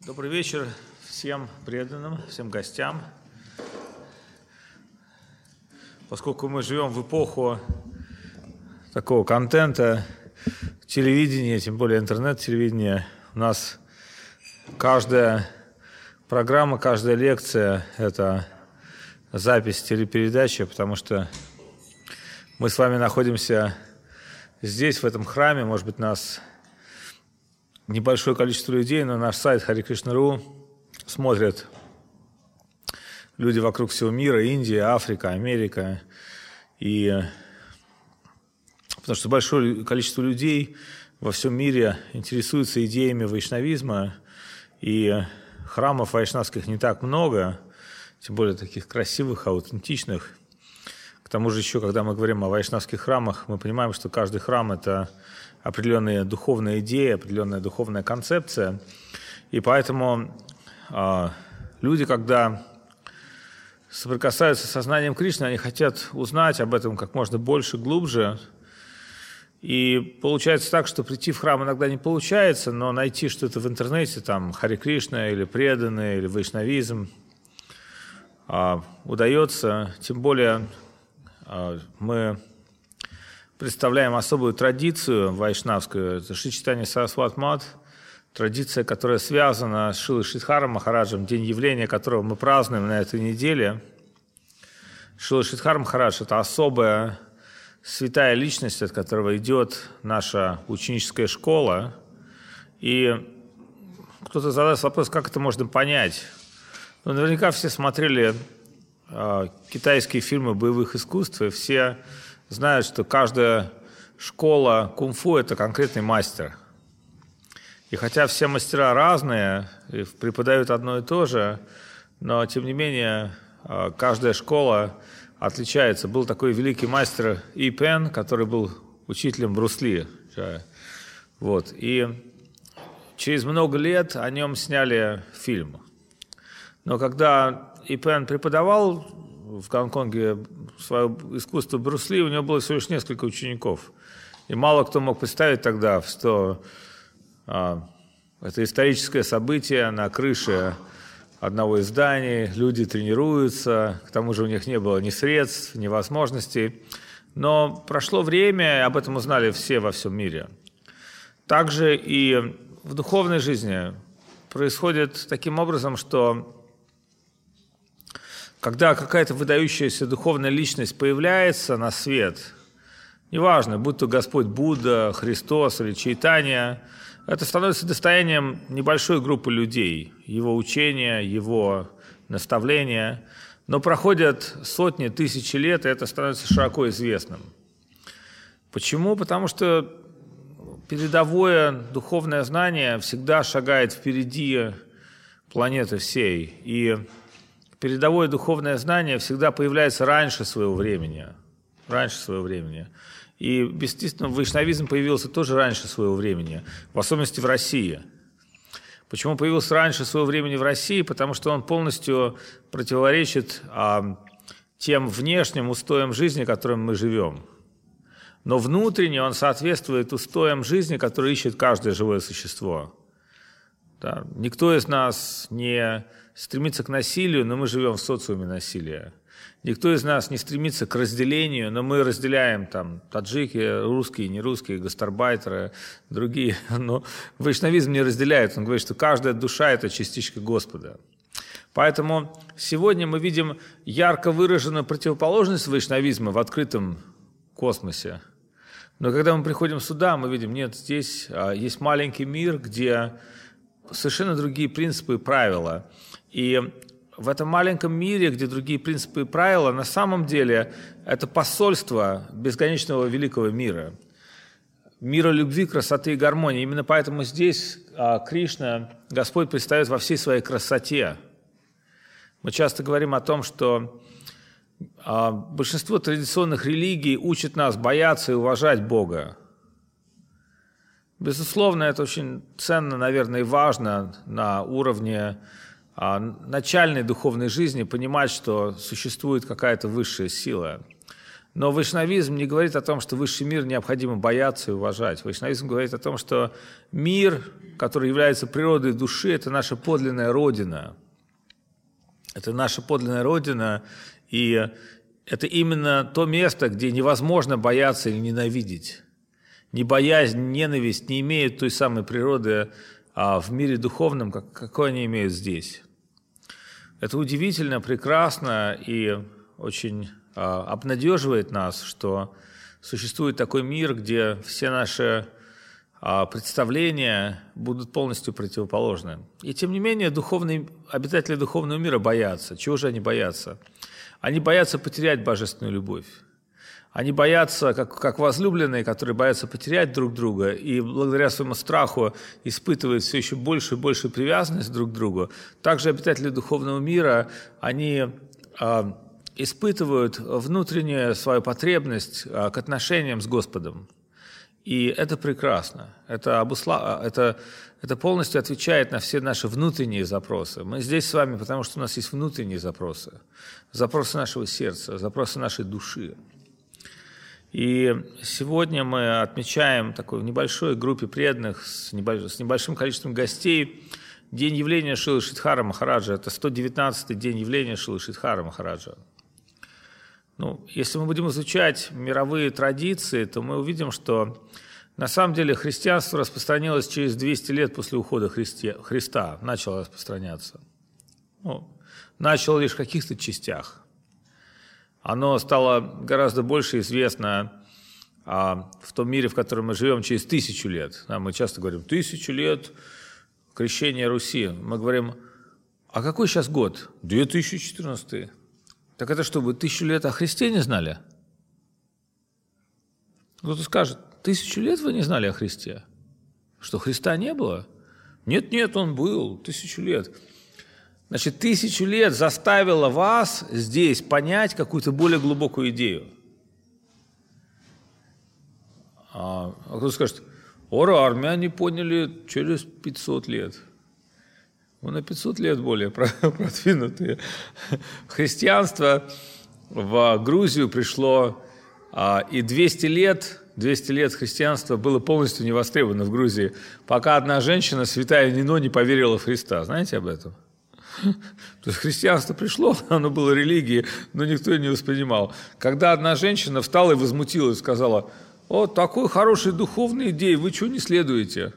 Добрый вечер всем преданным, всем гостям. Поскольку мы живем в эпоху такого контента, телевидения, тем более интернет-телевидения, у нас каждая программа, каждая лекция – это запись телепередачи, потому что мы с вами находимся здесь, в этом храме, может быть, нас небольшое количество людей, но наш сайт Hare-Krishna.ru смотрят люди вокруг всего мира, Индия, Африка, Америка. И потому что большое количество людей во всем мире интересуются идеями вайшнавизма, и храмов вайшнавских не так много, тем более таких красивых, аутентичных. К тому же еще, когда мы говорим о вайшнавских храмах, мы понимаем, что каждый храм – это определенная духовная идея, определенная духовная концепция. И поэтому люди, когда соприкасаются с сознанием Кришны, они хотят узнать об этом как можно больше, глубже. И получается так, что прийти в храм иногда не получается, но найти что-то в интернете, там, Харе Кришна или преданные, или вайшнавизм, удается. Тем более мы представляем особую традицию вайшнавскую, это Шри Чайтанья Сарасвати Мат, традиция, которая связана с Шрилой Шридхаром Махараджем, день явления которого мы празднуем на этой неделе. Шрила Шридхар Махарадж – это особая святая личность, от которого идет наша ученическая школа. И кто-то задаст вопрос, как это можно понять. Ну, наверняка все смотрели китайские фильмы боевых искусств, и все знают, что каждая школа кунг-фу – это конкретный мастер. И хотя все мастера разные и преподают одно и то же, но, тем не менее, каждая школа отличается. Был такой великий мастер И Пен, который был учителем Брюс Ли. Вот. И через много лет о нем сняли фильм. Но когда И Пен преподавал в Гонконге свое искусство Брюс Ли, у него было всего лишь несколько учеников. И мало кто мог представить тогда, что это историческое событие на крыше одного из зданий, люди тренируются, к тому же у них не было ни средств, ни возможностей. Но прошло время, и об этом узнали все во всем мире. Также и в духовной жизни происходит таким образом, что когда какая-то выдающаяся духовная личность появляется на свет, неважно, будь то Господь Будда, Христос или Чайтанья, это становится достоянием небольшой группы людей, его учения, его наставления. Но проходят сотни, тысячи лет, и это становится широко известным. Почему? Потому что передовое духовное знание всегда шагает впереди планеты всей. И передовое духовное знание всегда появляется раньше своего времени. Раньше своего времени. И, естественно, вайшнавизм появился тоже раньше своего времени, в особенности в России. Почему появился раньше своего времени в России? Потому что он полностью противоречит тем внешним устоям жизни, которым мы живем. Но внутренне он соответствует устоям жизни, которые ищет каждое живое существо. Да. Никто из нас не стремится к насилию, но мы живем в социуме насилия. Никто из нас не стремится к разделению, но мы разделяем там таджики, русские, нерусские, гастарбайтеры, другие. Но вайшнавизм не разделяет. Он говорит, что каждая душа – это частичка Господа. Поэтому сегодня мы видим ярко выраженную противоположность вайшнавизма в открытом космосе. Но когда мы приходим сюда, мы видим, нет, здесь есть маленький мир, где совершенно другие принципы и правила. И в этом маленьком мире, где другие принципы и правила, на самом деле это посольство бесконечного великого мира. Мира любви, красоты и гармонии. Именно поэтому здесь Кришна, Господь, предстает во всей своей красоте. Мы часто говорим о том, что большинство традиционных религий учат нас бояться и уважать Бога. Безусловно, это очень ценно, наверное, и важно на уровне начальной духовной жизни понимать, что существует какая-то высшая сила. Но вайшнавизм не говорит о том, что высший мир необходимо бояться и уважать. Вайшнавизм говорит о том, что мир, который является природой души, это наша подлинная родина. Это наша подлинная родина, и это именно то место, где невозможно бояться или ненавидеть. Ни боязнь, ни ненависть не имеют той самой природы в мире духовном, какой они имеют здесь. Это удивительно, прекрасно и очень обнадеживает нас, что существует такой мир, где все наши представления будут полностью противоположны. И тем не менее обитатели духовного мира боятся. Чего же они боятся? Они боятся потерять божественную любовь. Они боятся, как возлюбленные, которые боятся потерять друг друга, и благодаря своему страху испытывают все еще больше и больше привязанность друг к другу. Также обитатели духовного мира, они испытывают внутреннюю свою потребность к отношениям с Господом. И это прекрасно. Это полностью отвечает на все наши внутренние запросы. Мы здесь с вами, потому что у нас есть внутренние запросы. Запросы нашего сердца, запросы нашей души. И сегодня мы отмечаем такой небольшой группе преданных с небольшим количеством гостей день явления Шрилы Шридхара Махараджа. Это 119-й день явления Шрилы Шридхара Махараджа. Если мы будем изучать мировые традиции, то мы увидим, что на самом деле христианство распространилось через 200 лет после ухода Христа, начало распространяться. Начало лишь в каких-то частях. Оно стало гораздо больше известно в том мире, в котором мы живем, через 1000 лет. Мы часто говорим, 1000 лет крещения Руси. Мы говорим, а какой сейчас год? 2014. Так это что, вы 1000 лет о Христе не знали? Кто-то скажет, 1000 лет вы не знали о Христе? Что, Христа не было? Нет, он был 1000 лет. Значит, 1000 лет заставило вас здесь понять какую-то более глубокую идею. А кто-то скажет, армяне поняли через 500 лет. Мы на 500 лет более продвинутые. Христианство в Грузию пришло, и 200 лет христианства было полностью не востребовано в Грузии, пока одна женщина, святая Нино, не поверила в Христа. Знаете об этом? То есть христианство пришло, оно было религией, но никто ее не воспринимал. Когда одна женщина встала и возмутилась, сказала, такой хорошей духовной идеи, вы чего не следуете?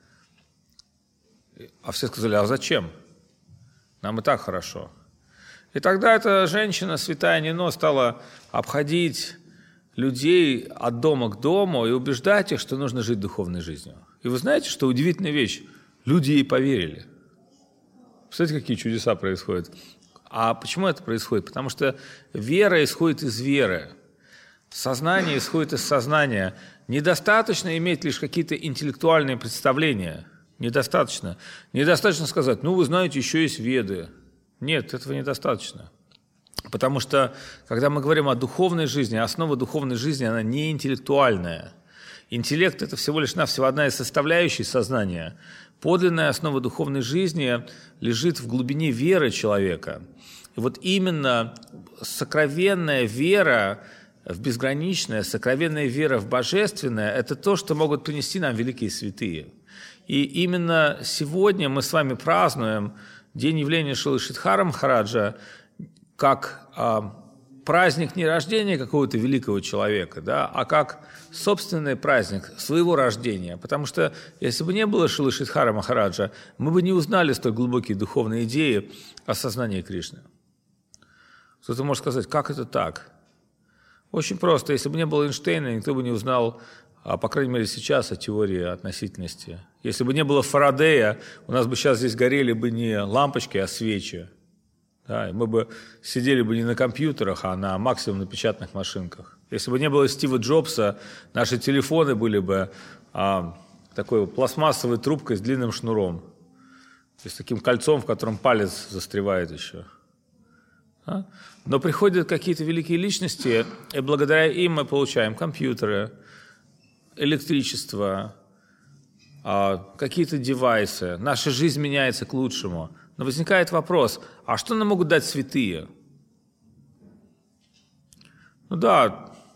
А все сказали, а зачем? Нам и так хорошо. И тогда эта женщина, святая Нино, стала обходить людей от дома к дому и убеждать их, что нужно жить духовной жизнью. И вы знаете, что удивительная вещь? Люди ей поверили. Представляете, какие чудеса происходят? А почему это происходит? Потому что вера исходит из веры. Сознание исходит из сознания. Недостаточно иметь лишь какие-то интеллектуальные представления. Недостаточно. Недостаточно сказать, вы знаете, еще есть Веды. Нет, этого недостаточно. Потому что, когда мы говорим о духовной жизни, основа духовной жизни, она не интеллектуальная. Интеллект – это всего лишь навсего одна из составляющих сознания. Подлинная основа духовной жизни лежит в глубине веры человека. И вот именно сокровенная вера в безграничное, сокровенная вера в божественное – это то, что могут принести нам великие святые. И именно сегодня мы с вами празднуем день явления Шрилы Шридхара Махараджа как праздник не рождения какого-то великого человека, а как собственный праздник своего рождения. Потому что если бы не было Шрилы Шридхара Махараджа, мы бы не узнали столь глубокие духовные идеи о сознании Кришны. Кто-то может сказать, как это так? Очень просто. Если бы не было Эйнштейна, никто бы не узнал, по крайней мере сейчас, о теории относительности. Если бы не было Фарадея, у нас бы сейчас здесь горели бы не лампочки, а свечи. Да, мы бы сидели бы не на компьютерах, а на максимум на печатных машинках. Если бы не было Стива Джобса, наши телефоны были бы такой пластмассовой трубкой с длинным шнуром. То есть таким кольцом, в котором палец застревает еще. Но приходят какие-то великие личности, и благодаря им мы получаем компьютеры, электричество, какие-то девайсы. Наша жизнь меняется к лучшему. Но возникает вопрос, а что нам могут дать святые?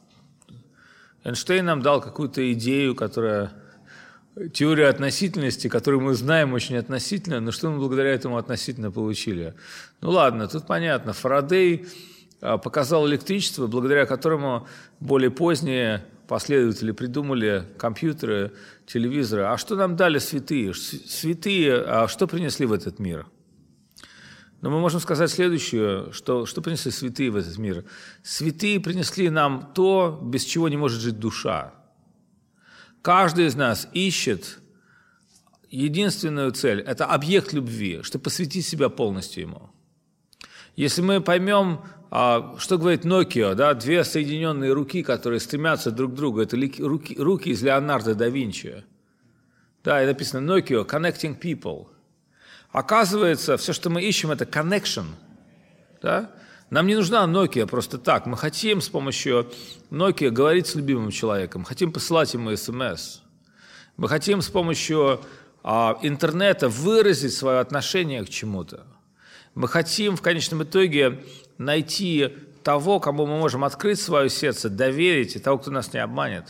Эйнштейн нам дал какую-то идею, теорию относительности, которую мы знаем очень относительно, но что мы благодаря этому относительно получили? Ну ладно, тут понятно. Фарадей показал электричество, благодаря которому более поздние последователи придумали компьютеры, телевизоры. А что нам дали святые? Святые что принесли в этот мир? Но мы можем сказать следующее, что принесли святые в этот мир. Святые принесли нам то, без чего не может жить душа. Каждый из нас ищет единственную цель – это объект любви, чтобы посвятить себя полностью ему. Если мы поймем, что говорит Nokia, да, две соединенные руки, которые стремятся друг к другу, это руки из Леонардо да Винчи. Да, и написано Nokia – connecting people. Оказывается, все, что мы ищем, это connection. Да? Нам не нужна Nokia просто так. Мы хотим с помощью Nokia говорить с любимым человеком, хотим посылать ему СМС. Мы хотим с помощью интернета выразить свое отношение к чему-то. Мы хотим в конечном итоге найти того, кому мы можем открыть свое сердце, доверить, и того, кто нас не обманет.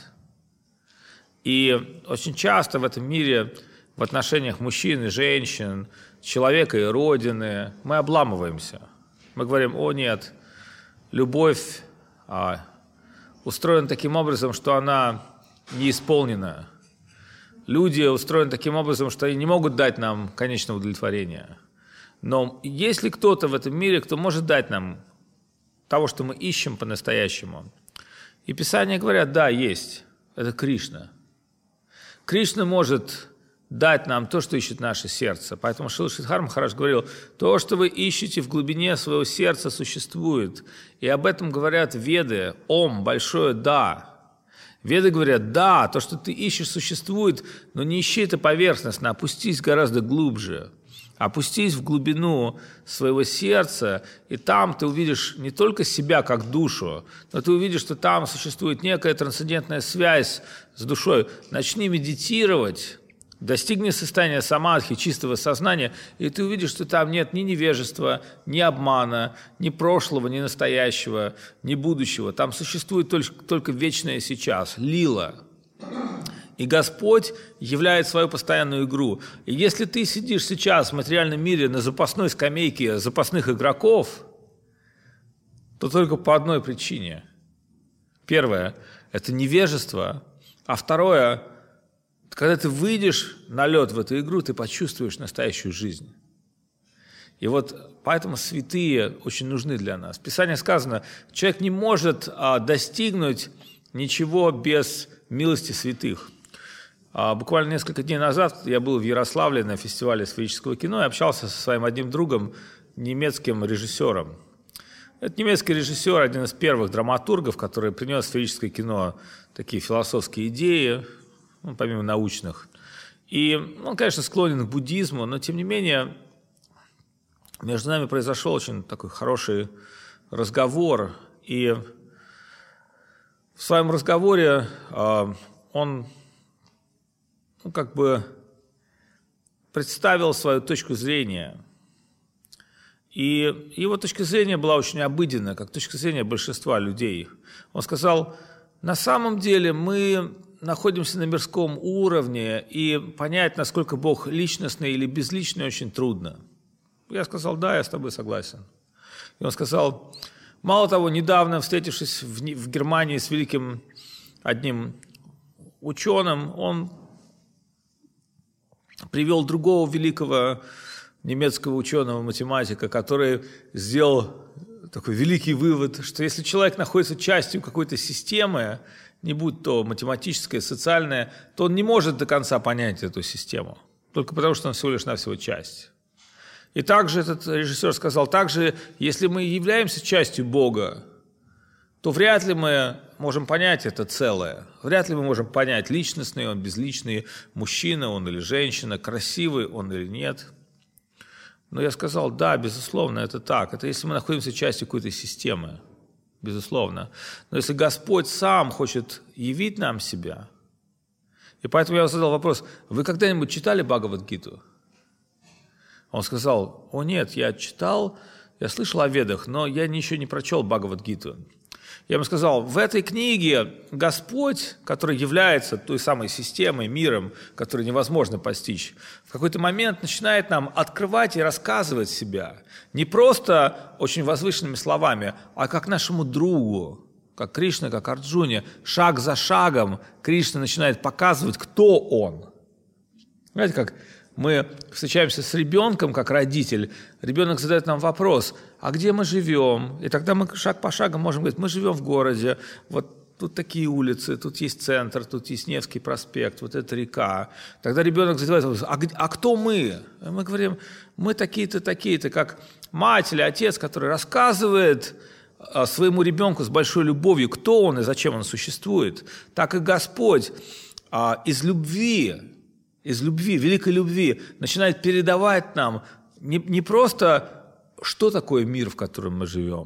И очень часто в этом мире, в отношениях мужчин и женщин, человека и родины, мы обламываемся. Мы говорим: о нет, любовь устроена таким образом, что она неисполнена. Люди устроены таким образом, что они не могут дать нам конечного удовлетворения. Но есть ли кто-то в этом мире, кто может дать нам того, что мы ищем по-настоящему? И Писания говорят: да, есть. Это Кришна. Кришна может дать нам то, что ищет наше сердце. Поэтому Шрила Шридхар Махарадж говорил: то, что вы ищете в глубине своего сердца, существует. И об этом говорят Веды. Ом, большое «да». Веды говорят: да, то, что ты ищешь, существует, но не ищи это поверхностно, опустись гораздо глубже. Опустись в глубину своего сердца, и там ты увидишь не только себя как душу, но ты увидишь, что там существует некая трансцендентная связь с душой. Начни медитировать, достигни состояния самадхи, чистого сознания, и ты увидишь, что там нет ни невежества, ни обмана, ни прошлого, ни настоящего, ни будущего. Там существует только вечное сейчас, лила. И Господь являет свою постоянную игру. И если ты сидишь сейчас в материальном мире на запасной скамейке запасных игроков, то только по одной причине. Первое – это невежество. А второе – когда ты выйдешь на лед в эту игру, ты почувствуешь настоящую жизнь. И вот поэтому святые очень нужны для нас. В Писании сказано, человек не может достигнуть ничего без милости святых. Буквально несколько дней назад я был в Ярославле на фестивале сферического кино и общался со своим одним другом, немецким режиссером. Это немецкий режиссер, один из первых драматургов, который принес в сферическое кино такие философские идеи, помимо научных. И он, конечно, склонен к буддизму, но, тем не менее, между нами произошел очень такой хороший разговор. И в своем разговоре он представил свою точку зрения. И его точка зрения была очень обыденна, как точка зрения большинства людей. Он сказал: на самом деле мы находимся на мирском уровне, и понять, насколько Бог личностный или безличный, очень трудно. Я сказал: да, я с тобой согласен. И он сказал: мало того, недавно, встретившись в Германии с великим одним ученым, он привел другого великого немецкого ученого-математика, который сделал такой великий вывод, что если человек находится частью какой-то системы, не будь то математическая, социальная, то он не может до конца понять эту систему, только потому что он всего лишь навсего часть. И также этот режиссер сказал: также, если мы являемся частью Бога, то вряд ли мы можем понять это целое. Вряд ли мы можем понять, личностный он, безличный, мужчина он или женщина, красивый он или нет. Но я сказал: да, безусловно, это так. Это если мы находимся частью какой-то системы, безусловно. Но если Господь сам хочет явить нам себя, и поэтому я задал вопрос: вы когда-нибудь читали Бхагавад-гиту? Он сказал: о нет, я читал, я слышал о Ведах, но я еще не прочел Бхагавад-гиту. Я бы сказал, в этой книге Господь, который является той самой системой, миром, который невозможно постичь, в какой-то момент начинает нам открывать и рассказывать себя не просто очень возвышенными словами, а как нашему другу, как Кришна, как Арджуне. Шаг за шагом Кришна начинает показывать, кто он. Знаете, как мы встречаемся с ребенком, как родитель, ребенок задает нам вопрос, а где мы живем? И тогда мы шаг по шагу можем говорить, мы живем в городе, вот тут такие улицы, тут есть центр, тут есть Невский проспект, вот это река. Тогда ребенок задает вопрос, а кто мы? И мы говорим, мы такие-то, такие-то, как мать или отец, который рассказывает своему ребенку с большой любовью, кто он и зачем он существует. Так и Господь из любви, великой любви, начинает передавать нам не просто, что такое мир, в котором мы живем,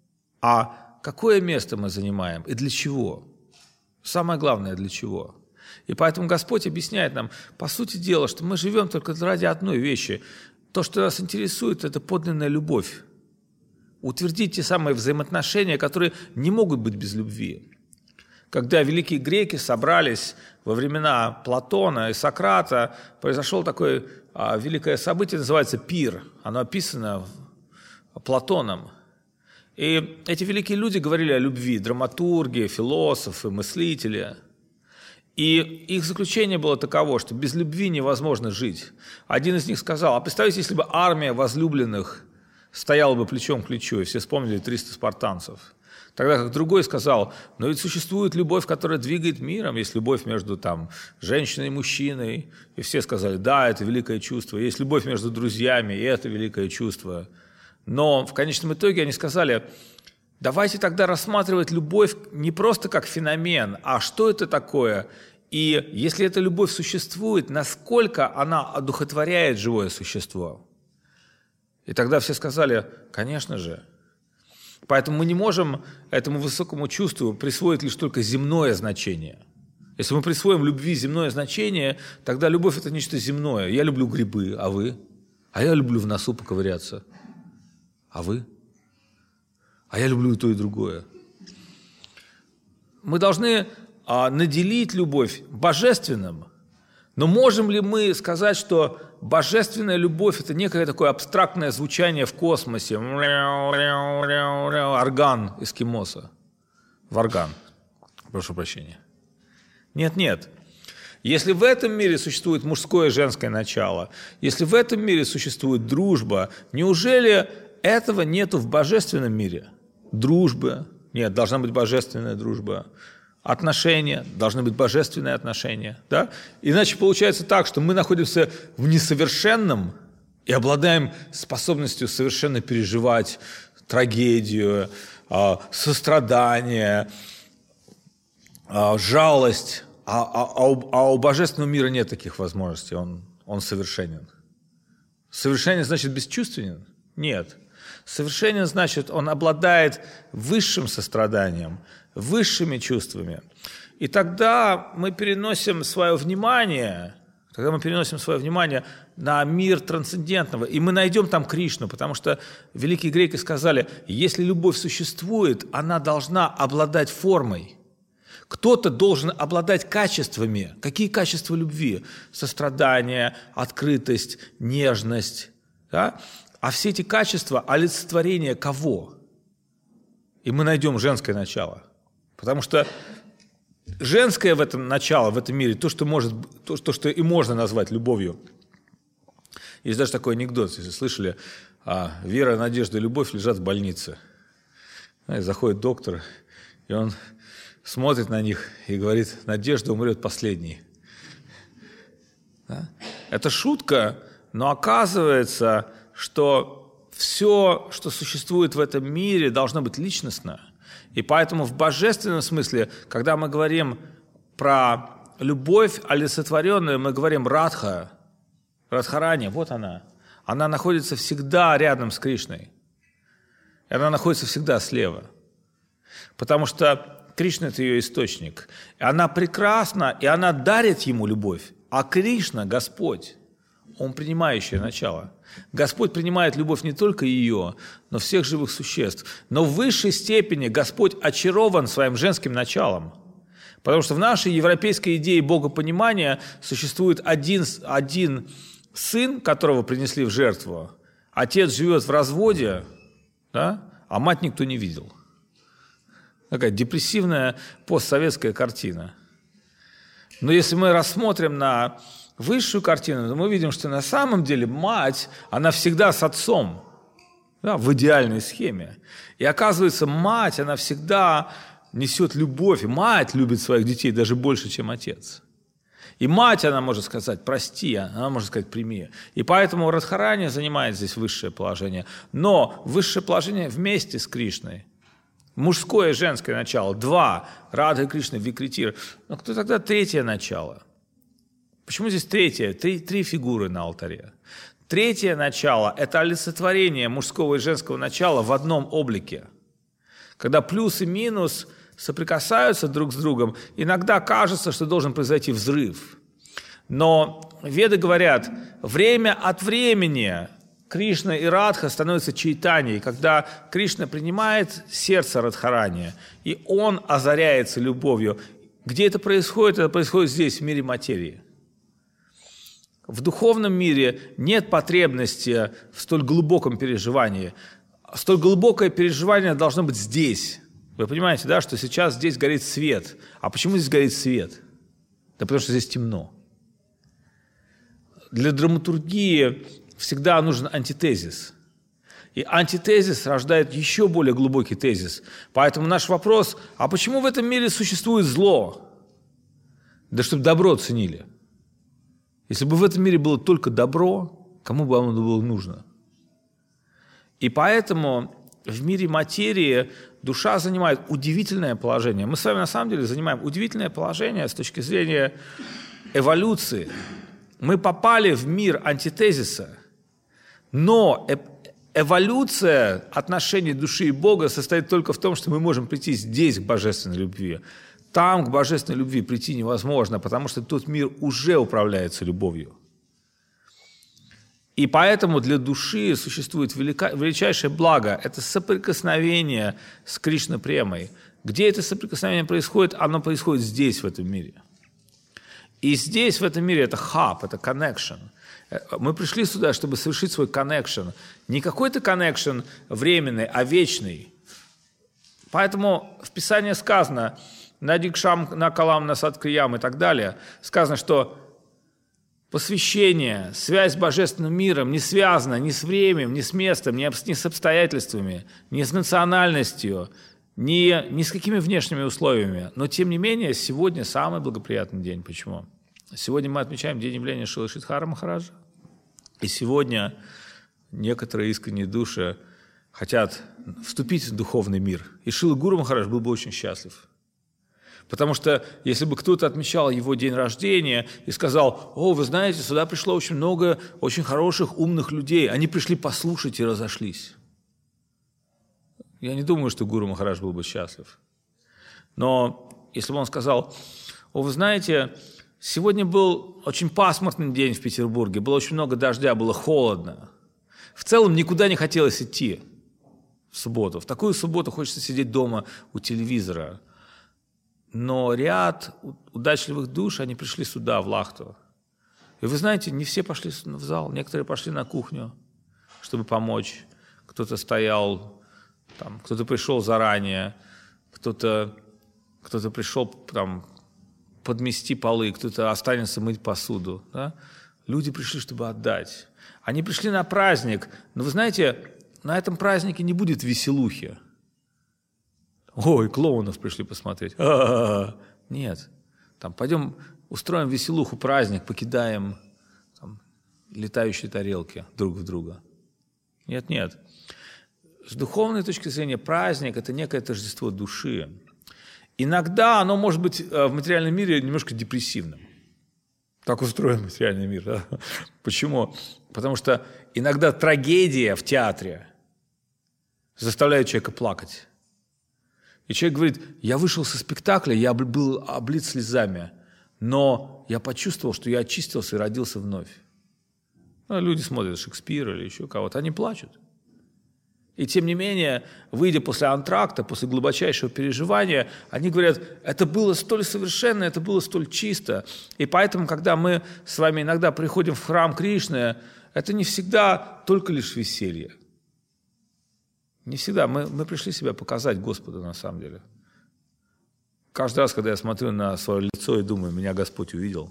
а какое место мы занимаем и для чего. Самое главное, для чего. И поэтому Господь объясняет нам, по сути дела, что мы живем только ради одной вещи. То, что нас интересует, это подлинная любовь. Утвердить те самые взаимоотношения, которые не могут быть без любви. Когда великие греки собрались во времена Платона и Сократа, произошло такое великое событие, называется пир. Оно описано Платоном. И эти великие люди говорили о любви, драматурги, философы, мыслители. И их заключение было таково, что без любви невозможно жить. Один из них сказал, а представьте, если бы армия возлюбленных стояла бы плечом к плечу, и все вспомнили 300 спартанцев. Тогда как другой сказал, но ведь существует любовь, которая двигает миром, есть любовь между женщиной и мужчиной. И все сказали, да, это великое чувство. Есть любовь между друзьями, и это великое чувство. Но в конечном итоге они сказали, давайте тогда рассматривать любовь не просто как феномен, а что это такое? И если эта любовь существует, насколько она одухотворяет живое существо? И тогда все сказали, конечно же. Поэтому мы не можем этому высокому чувству присвоить лишь только земное значение. Если мы присвоим любви земное значение, тогда любовь – это нечто земное. Я люблю грибы, а вы? А я люблю в носу поковыряться. А вы? А я люблю и то, и другое. Мы должны наделить любовь божественным. Но можем ли мы сказать, что божественная любовь – это некое такое абстрактное звучание в космосе? Орган эскимоса. Варган. Прошу прощения. Нет. Если в этом мире существует мужское и женское начало, если в этом мире существует дружба, неужели этого нету в божественном мире? Дружбы. Нет, должна быть божественная дружба. Отношения, должны быть божественные отношения. Да? Иначе получается так, что мы находимся в несовершенном и обладаем способностью совершенно переживать трагедию, сострадание, жалость. А у божественного мира нет таких возможностей, он совершенен. Совершенен значит бесчувственен? Нет. Совершенен значит, он обладает высшим состраданием, высшими чувствами. И тогда мы переносим свое внимание на мир трансцендентного, и мы найдем там Кришну, потому что великие греки сказали, если любовь существует, она должна обладать формой. Кто-то должен обладать качествами. Какие качества любви? Сострадание, открытость, нежность. Да? А все эти качества – олицетворение кого? И мы найдем женское начало. Потому что женское в этом начало, в этом мире, то, что и можно назвать любовью. Есть даже такой анекдот, если слышали, вера, надежда и любовь лежат в больнице. Заходит доктор, и он смотрит на них и говорит, надежда умрет последней. Да? Это шутка, но оказывается, что все, что существует в этом мире, должно быть личностно. И поэтому в божественном смысле, когда мы говорим про любовь олицетворенную, мы говорим Радха, Радхарани, вот она. Она находится всегда рядом с Кришной. И она находится всегда слева. Потому что Кришна – это ее источник. И она прекрасна, и она дарит ему любовь. А Кришна, Господь, Он принимающее начало. Господь принимает любовь не только ее, но всех живых существ. Но в высшей степени Господь очарован своим женским началом. Потому что в нашей европейской идее богопонимания существует один сын, которого принесли в жертву. Отец живет в разводе, да? А мать никто не видел. Такая депрессивная постсоветская картина. Но если мы рассмотрим на высшую картину, то мы видим, что на самом деле мать, она всегда с отцом, да, в идеальной схеме. И оказывается, мать, она всегда несет любовь. И мать любит своих детей даже больше, чем отец. И мать, она может сказать «прости», она может сказать «прими». И поэтому Радхарани занимает здесь высшее положение. Но высшее положение вместе с Кришной. Мужское и женское начало. Два. Радха и Кришна, Викритир. Но кто тогда третье начало? Почему здесь третье? Три фигуры на алтаре. Третье начало – это олицетворение мужского и женского начала в одном облике. Когда плюс и минус соприкасаются друг с другом, иногда кажется, что должен произойти взрыв. Но Веды говорят, время от времени Кришна и Радха становятся чайтаньей, когда Кришна принимает сердце Радхарани, и он озаряется любовью. Где это происходит? Это происходит здесь, в мире материи. В духовном мире нет потребности в столь глубоком переживании. Столь глубокое переживание должно быть здесь. Вы понимаете, да, что сейчас здесь горит свет. А почему здесь горит свет? Да потому что здесь темно. Для драматургии всегда нужен антитезис. И антитезис рождает еще более глубокий тезис. Поэтому наш вопрос, а почему в этом мире существует зло? Да чтобы добро ценили. Если бы в этом мире было только добро, кому бы оно было нужно? И поэтому в мире материи душа занимает удивительное положение. Мы с вами на самом деле занимаем удивительное положение с точки зрения эволюции. Мы попали в мир антитезиса, но эволюция отношений души и Бога состоит только в том, что мы можем прийти здесь к божественной любви. Там к божественной любви прийти невозможно, потому что тот мир уже управляется любовью. И поэтому для души существует величайшее благо – это соприкосновение с Кришна-премой. Где это соприкосновение происходит? Оно происходит здесь, в этом мире. И здесь, в этом мире, это хаб, это connection. Мы пришли сюда, чтобы совершить свой connection. Не какой-то connection временный, а вечный. Поэтому в Писании сказано, на дикшам, на калам, на садкриям и так далее, сказано, что посвящение, связь с божественным миром не связана ни с временем, ни с местом, ни с обстоятельствами, ни с национальностью, ни с какими внешними условиями. Но, тем не менее, сегодня самый благоприятный день. Почему? Сегодня мы отмечаем день явления Шрилы Шридхара Махараджа. И сегодня некоторые искренние души хотят вступить в духовный мир. И Шрила Гуру Махарадж был бы очень счастлив. Потому что если бы кто-то отмечал его день рождения и сказал, о, вы знаете, сюда пришло очень много очень хороших, умных людей, они пришли послушать и разошлись. Я не думаю, что Гуру Махарадж был бы счастлив. Но если бы он сказал, о, вы знаете, сегодня был очень пасмурный день в Петербурге, было очень много дождя, было холодно. В целом никуда не хотелось идти в субботу. В такую субботу хочется сидеть дома у телевизора. Но ряд удачливых душ, они пришли сюда, в Лахту. И вы знаете, не все пошли в зал, некоторые пошли на кухню, чтобы помочь. Кто-то стоял, там, кто-то пришел заранее, кто-то пришел там, подмести полы, кто-то останется мыть посуду. Да? Люди пришли, чтобы отдать. Они пришли на праздник, но вы знаете, на этом празднике не будет веселухи. Ой, клоунов пришли посмотреть. Нет. Там, пойдем устроим веселуху, праздник, покидаем там, летающие тарелки друг в друга. Нет. С духовной точки зрения праздник – это некое тождество души. Иногда оно может быть в материальном мире немножко депрессивным. Так устроен материальный мир. Да? Почему? Потому что иногда трагедия в театре заставляет человека плакать. И человек говорит, я вышел со спектакля, я был облит слезами, но я почувствовал, что я очистился и родился вновь. Люди смотрят Шекспира или еще кого-то, они плачут. И тем не менее, выйдя после антракта, после глубочайшего переживания, они говорят, это было столь совершенно, это было столь чисто. И поэтому, когда мы с вами иногда приходим в храм Кришны, это не всегда только лишь веселье. Не всегда. Мы пришли себя показать Господу на самом деле. Каждый раз, когда я смотрю на свое лицо и думаю, меня Господь увидел,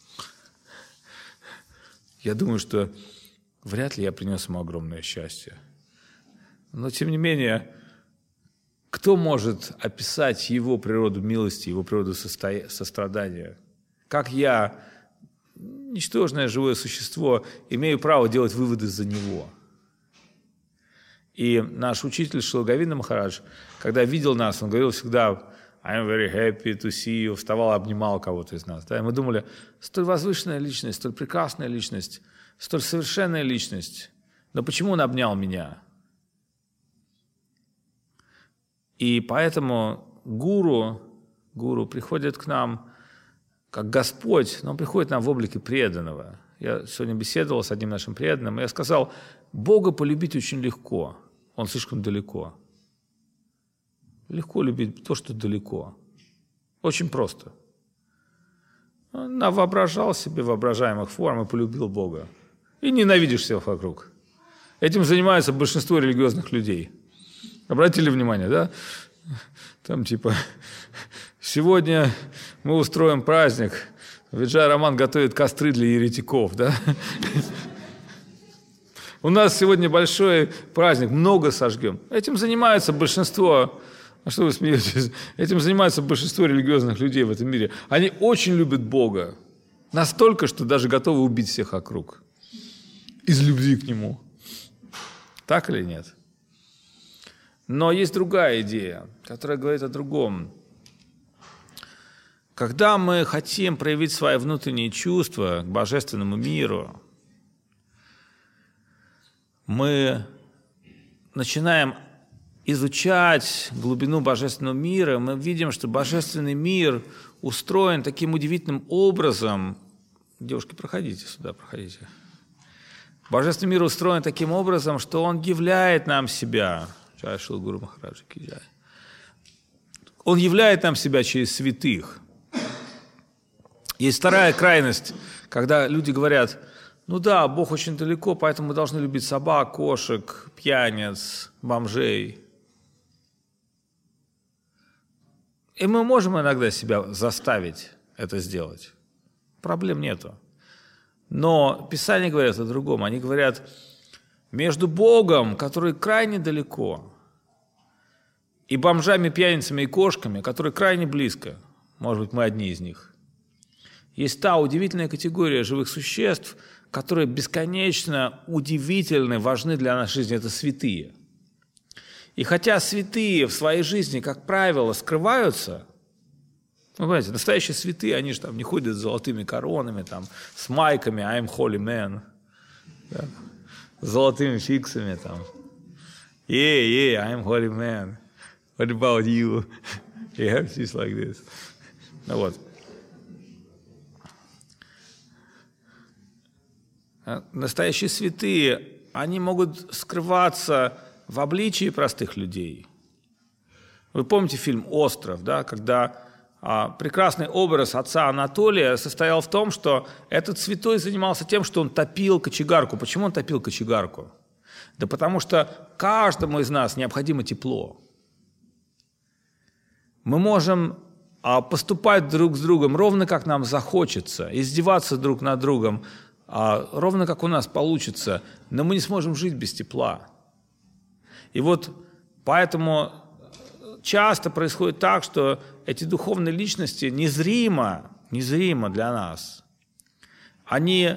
я думаю, что вряд ли я принес ему огромное счастье. Но, тем не менее, кто может описать его природу милости, его природу сострадания? Как я, ничтожное живое существо, имею право делать выводы за него? И наш учитель Шрила Говинда Махарадж, когда видел нас, он говорил всегда «I'm very happy to see you», вставал, обнимал кого-то из нас. Да? И мы думали, столь возвышенная личность, столь прекрасная личность, столь совершенная личность, но почему он обнял меня? И поэтому гуру приходит к нам как Господь, но он приходит к нам в облике преданного. Я сегодня беседовал с одним нашим преданным, и я сказал, Бога полюбить очень легко, он слишком далеко. Легко любить то, что далеко. Очень просто. Он навоображал себе воображаемых форм и полюбил Бога. И ненавидишь всех вокруг. Этим занимается большинство религиозных людей. Обратили внимание, да? Там типа, сегодня мы устроим праздник, Виджай Роман готовит костры для еретиков, да? У нас сегодня большой праздник, много сожгем. Этим занимается большинство, а что вы смеетесь? Этим занимается большинство религиозных людей в этом мире. Они очень любят Бога. Настолько, что даже готовы убить всех вокруг. Из любви к Нему. Так или нет? Но есть другая идея, которая говорит о другом. Когда мы хотим проявить свои внутренние чувства к божественному миру, мы начинаем изучать глубину божественного мира, мы видим, что божественный мир устроен таким удивительным образом. Девушки, проходите сюда, проходите. Божественный мир устроен таким образом, что он являет нам себя. Он являет нам себя через святых. Есть вторая крайность, когда люди говорят, ну да, Бог очень далеко, поэтому мы должны любить собак, кошек, пьяниц, бомжей. И мы можем иногда себя заставить это сделать. Проблем нету. Но Писание говорит о другом. Они говорят, между Богом, который крайне далеко, и бомжами, пьяницами и кошками, которые крайне близко, может быть, мы одни из них, есть та удивительная категория живых существ, которые бесконечно удивительны, важны для нашей жизни. Это святые. И хотя святые в своей жизни, как правило, скрываются, вы понимаете, настоящие святые, они же там не ходят с золотыми коронами, там, с майками «I'm holy man», да, с золотыми фиксами, там, I'm holy man, what about you? You have this like this. Ну вот. Настоящие святые, они могут скрываться в обличии простых людей. Вы помните фильм «Остров», да, когда прекрасный образ отца Анатолия состоял в том, что этот святой занимался тем, что он топил кочегарку. Почему он топил кочегарку? Да потому что каждому из нас необходимо тепло. Мы можем поступать друг с другом ровно как нам захочется, издеваться друг над другом, ровно как у нас получится, но мы не сможем жить без тепла. И вот поэтому часто происходит так, что эти духовные личности незримо для нас, они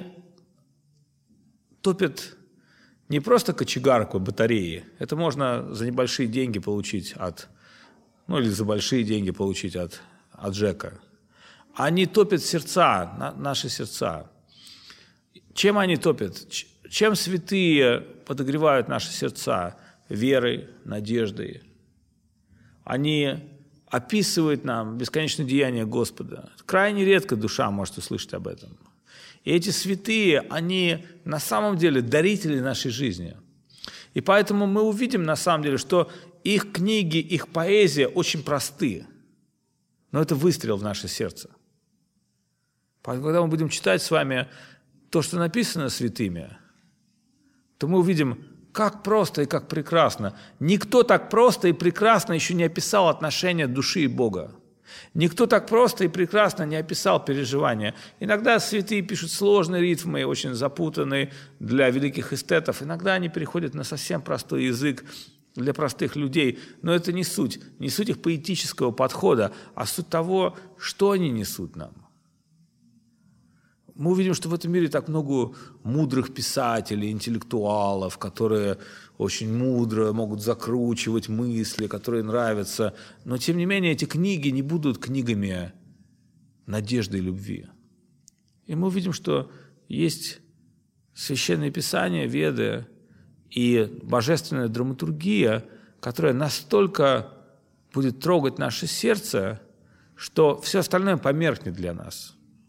топят не просто кочегарку, батареи, это можно за небольшие деньги получить или за большие деньги получить от Джека. Они топят сердца, наши сердца. Чем они топят? Чем святые подогревают наши сердца? Верой, надеждой. Они описывают нам бесконечное деяние Господа. Крайне редко душа может услышать об этом. И эти святые, они на самом деле дарители нашей жизни. И поэтому мы увидим на самом деле, что их книги, их поэзия очень просты. Но это выстрел в наше сердце. Поэтому, когда мы будем читать с вами то, что написано святыми, то мы увидим, как просто и как прекрасно. Никто так просто и прекрасно еще не описал отношения души и Бога. Никто так просто и прекрасно не описал переживания. Иногда святые пишут сложные ритмы, очень запутанные для великих эстетов. Иногда они переходят на совсем простой язык для простых людей. Но это не суть их поэтического подхода, а суть того, что они несут нам. Мы увидим, что в этом мире так много мудрых писателей, интеллектуалов, которые очень мудро могут закручивать мысли, которые нравятся. Но, тем не менее, эти книги не будут книгами надежды и любви. И мы увидим, что есть Священное Писание, Веды и божественная драматургия, которая настолько будет трогать наше сердце, что все остальное померкнет для нас.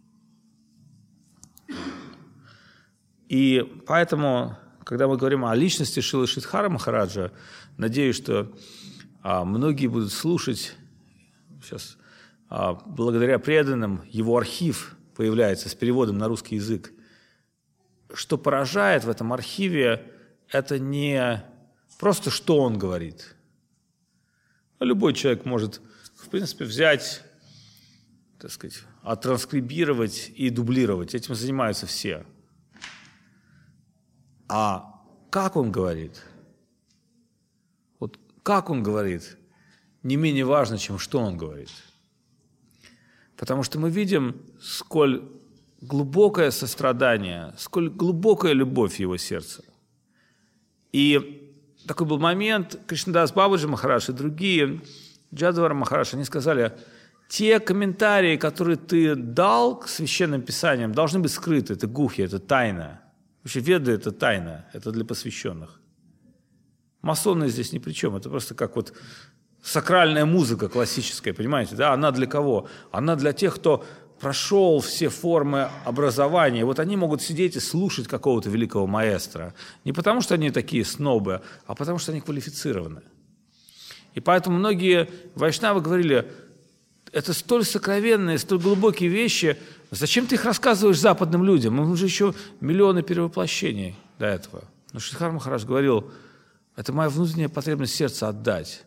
И поэтому, когда мы говорим о личности Шрилы Шридхара Махараджа, надеюсь, что многие будут слушать. Сейчас, благодаря преданным, его архив появляется с переводом на русский язык. Что поражает в этом архиве, это не просто, что он говорит. Любой человек может, в принципе, взять, так сказать, оттранскрибировать и дублировать. Этим занимаются все. А как он говорит? Вот как он говорит, не менее важно, чем что он говорит. Потому что мы видим, сколь глубокое сострадание, сколь глубокая любовь в его сердце. И такой был момент, Кришнадас Бабаджи Махарадж и другие, Джадвара Махарадж, они сказали, те комментарии, которые ты дал к священным писаниям, должны быть скрыты, это гухи, это тайна. Вообще Веды – это тайна, это для посвященных. Масоны здесь ни при чем, это просто как вот сакральная музыка классическая, понимаете, да? Она для кого? Она для тех, кто прошел все формы образования. Вот они могут сидеть и слушать какого-то великого маэстро. Не потому, что они такие снобы, а потому, что они квалифицированы. И поэтому многие вайшнавы говорили, это столь сокровенные, столь глубокие вещи, зачем ты их рассказываешь западным людям? Им уже еще миллионы перевоплощений до этого. Но Шридхар Махарадж говорил, это моя внутренняя потребность сердца отдать.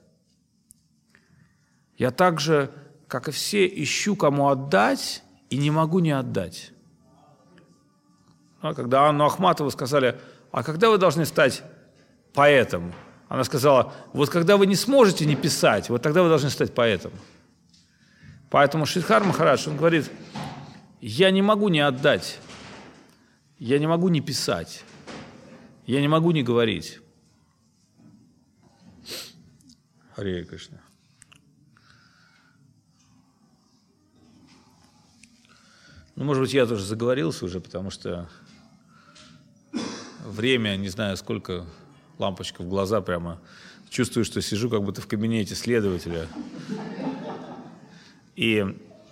Я так же, как и все, ищу, кому отдать, и не могу не отдать. Когда Анну Ахматову сказали, а когда вы должны стать поэтом? Она сказала, вот когда вы не сможете не писать, вот тогда вы должны стать поэтом. Поэтому Шридхар Махарадж, он говорит, я не могу не отдать, я не могу не писать, я не могу не говорить. Харе Кришна. Ну, может быть, я тоже заговорился уже, потому что время, не знаю сколько, лампочка в глаза прямо. Чувствую, что сижу как будто в кабинете следователя. И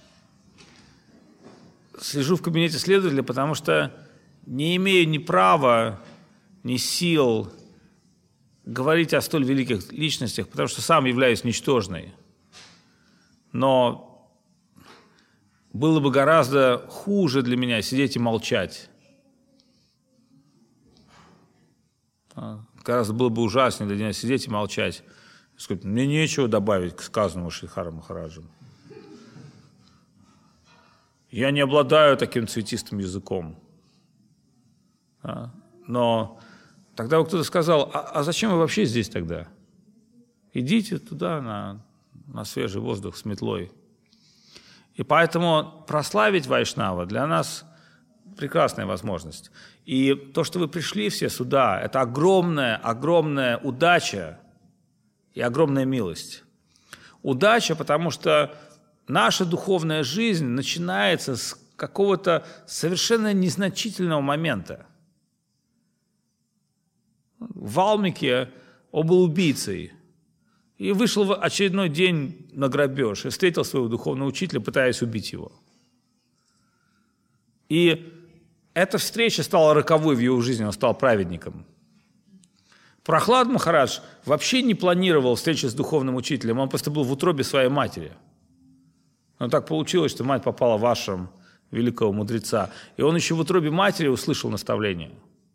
сижу в кабинете следователя, потому что не имею ни права, ни сил говорить о столь великих личностях, потому что сам являюсь ничтожной. Но было бы гораздо хуже для меня сидеть и молчать. Гораздо было бы ужаснее для меня сидеть и молчать. Сказать, мне нечего добавить к сказанному Шридхаром Махараджем. Я не обладаю таким цветистым языком. Но тогда кто-то сказал, а зачем вы вообще здесь тогда? Идите туда, на свежий воздух с метлой. И поэтому прославить Вайшнава для нас прекрасная возможность. И то, что вы пришли все сюда, это огромная, огромная удача и огромная милость. Удача, потому что наша духовная жизнь начинается с какого-то совершенно незначительного момента. Валмики, он был убийцей. И вышел в очередной день на грабеж и встретил своего духовного учителя, пытаясь убить его. И эта встреча стала роковой в его жизни, он стал праведником. Прохлад Махарадж вообще не планировал встречи с духовным учителем, он просто был в утробе своей матери. Но так получилось, что мать попала в ашрам великого мудреца, и он еще в утробе матери услышал наставление.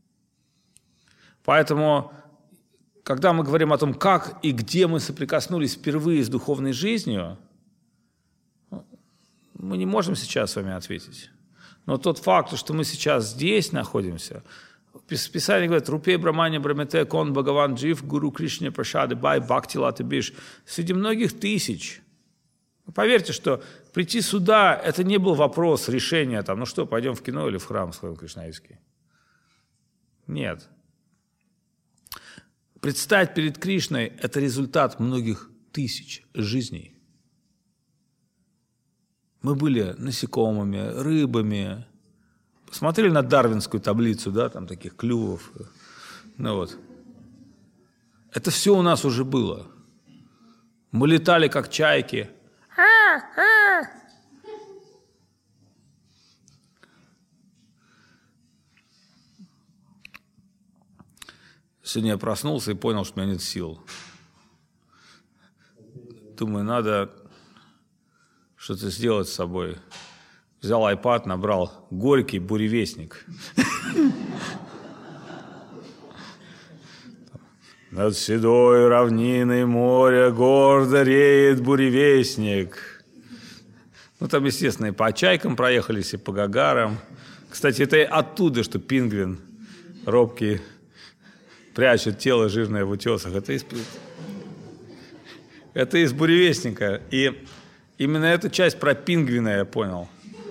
Поэтому, когда мы говорим о том, как и где мы соприкоснулись впервые с духовной жизнью, мы не можем сейчас с вами ответить. Но тот факт, что мы сейчас здесь находимся, Писание говорит, «Рупей брамани брамете кон бхагаван джив гуру Кришне прашады бай бхакти латы биш». Среди многих тысяч. Поверьте, что прийти сюда, это не был вопрос решения, там, ну что, пойдем в кино или в храм, сказал Кришнаевский. Нет. Предстать перед Кришной – это результат многих тысяч жизней. Мы были насекомыми, рыбами. Посмотрели на дарвинскую таблицу, да, там таких клювов. Ну вот. Это все у нас уже было. Мы летали, как чайки. Сегодня я проснулся и понял, что у меня нет сил. Думаю, надо что-то сделать с собой. Взял iPad, набрал «Горький буревестник». Над седой равниной моря гордо реет буревестник. Ну, там, естественно, и по чайкам проехались, и по гагарам. Кстати, это оттуда, что пингвин робкий прячет тело жирное в утесах. Это из буревестника. И именно эту часть про пингвина я понял.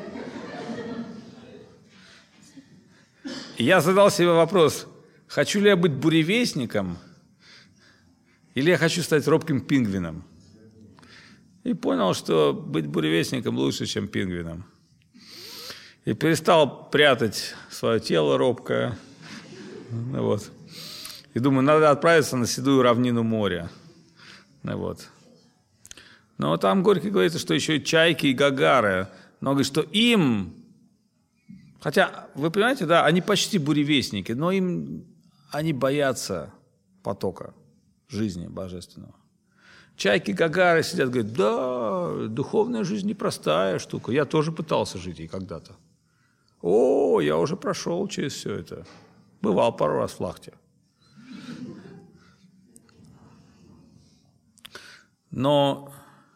И я задал себе вопрос, хочу ли я быть буревестником, или я хочу стать робким пингвином. И понял, что быть буревестником лучше, чем пингвином. И перестал прятать свое тело робкое. Ну, вот. И думаю, надо отправиться на седую равнину моря. Ну, вот. Но там Горький говорится, что еще и чайки, и гагары. Но он говорит, что им... Хотя, вы понимаете, да, они почти буревестники, но они боятся потока жизни божественного. Чайки, гагары сидят, говорят, да, духовная жизнь непростая штука. Я тоже пытался жить ей когда-то. О, я уже прошел через все это. Бывал пару раз в Лахте. Но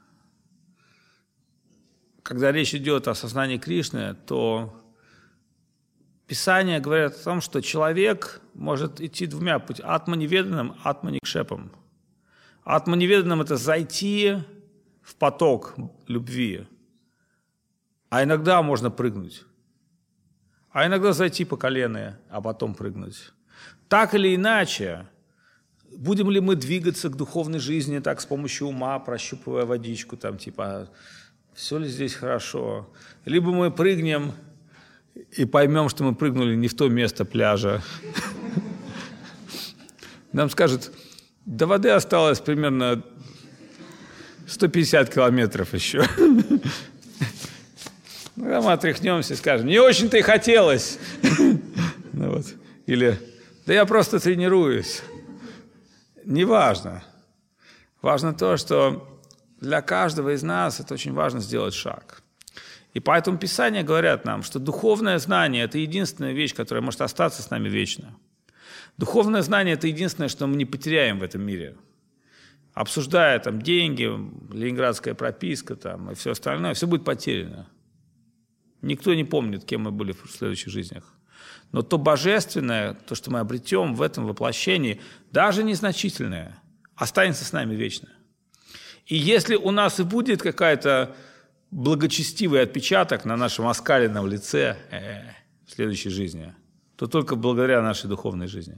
когда речь идет о сознании Кришны, то Писания говорят о том, что человек может идти двумя путями. Атманиведанным, атманикшепом. Атманиведанным – это зайти в поток любви. А иногда можно прыгнуть. А иногда зайти по колено, а потом прыгнуть. Так или иначе, будем ли мы двигаться к духовной жизни так с помощью ума, прощупывая водичку, там типа, все ли здесь хорошо? Либо мы прыгнем и поймем, что мы прыгнули не в то место пляжа. Нам скажут, до воды осталось примерно 150 километров еще. Ну, мы отряхнемся и скажем, не очень-то и хотелось. Ну, вот. Или, да я просто тренируюсь. Неважно. Важно то, что для каждого из нас это очень важно сделать шаг. И поэтому Писания говорят нам, что духовное знание – это единственная вещь, которая может остаться с нами вечно. Духовное знание – это единственное, что мы не потеряем в этом мире. Обсуждая там деньги, ленинградская прописка там, и все остальное, все будет потеряно. Никто не помнит, кем мы были в следующих жизнях. Но то божественное, то, что мы обретем в этом воплощении, даже незначительное, останется с нами вечно. И если у нас и будет какая-то благочестивый отпечаток на нашем оскаленном лице в следующей жизни, то только благодаря нашей духовной жизни.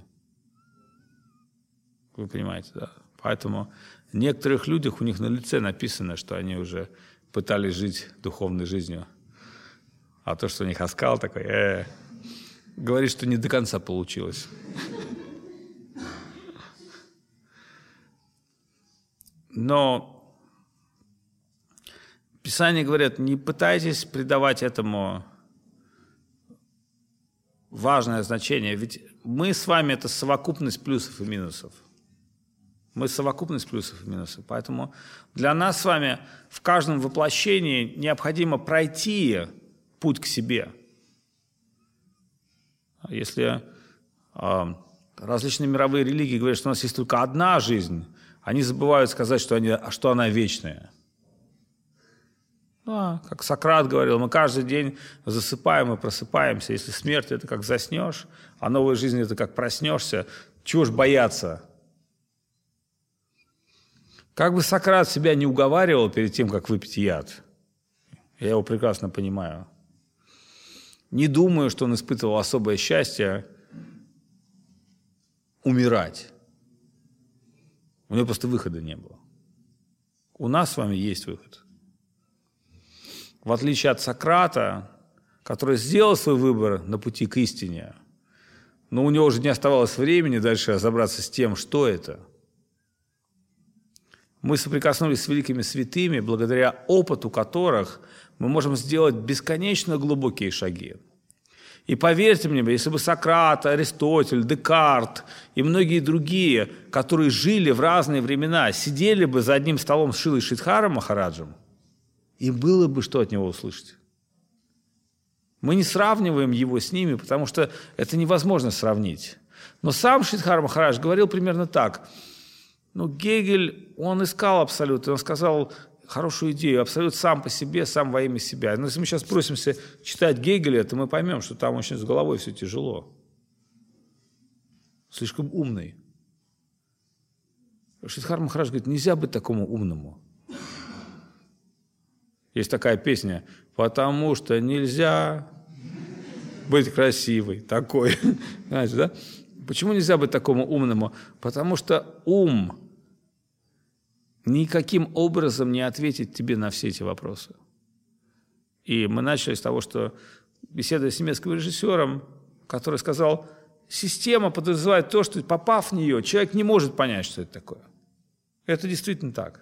Вы понимаете, да? Поэтому в некоторых людях у них на лице написано, что они уже пытались жить духовной жизнью. А то, что у них оскал такой, говорит, что не до конца получилось. Но Писания говорят, не пытайтесь придавать этому важное значение. Ведь мы с вами – это совокупность плюсов и минусов. Мы совокупность плюсов и минусов. Поэтому для нас с вами в каждом воплощении необходимо пройти путь к себе. Если различные мировые религии говорят, что у нас есть только одна жизнь, они забывают сказать, что она вечная. Да, как Сократ говорил, мы каждый день засыпаем и просыпаемся. Если смерть – это как заснешь, а новая жизнь – это как проснешься, чего ж бояться? Как бы Сократ себя не уговаривал перед тем, как выпить яд, я его прекрасно понимаю. Не думаю, что он испытывал особое счастье умирать. У него просто выхода не было. У нас с вами есть выход. В отличие от Сократа, который сделал свой выбор на пути к истине, но у него уже не оставалось времени дальше разобраться с тем, что это. Мы соприкоснулись с великими святыми, благодаря опыту которых мы можем сделать бесконечно глубокие шаги. И поверьте мне, если бы Сократ, Аристотель, Декарт и многие другие, которые жили в разные времена, сидели бы за одним столом с Шрилой Шридхаром Махараджем, им было бы что от него услышать. Мы не сравниваем его с ними, потому что это невозможно сравнить. Но сам Шридхар Махарадж говорил примерно так. Гегель, он искал абсолют, и он сказал хорошую идею. Абсолют сам по себе, сам во имя себя. Но если мы сейчас бросимся читать Гегеля, то мы поймем, что там очень с головой все тяжело. Слишком умный. Шридхар Махарадж говорит, нельзя быть такому умному. Есть такая песня, потому что нельзя быть красивой, такой. Знаете, да? Почему нельзя быть такому умному? Потому что ум никаким образом не ответит тебе на все эти вопросы. И мы начали с того, что беседуя с немецким режиссером, который сказал, система подразумевает то, что, попав в нее, человек не может понять, что это такое. Это действительно так.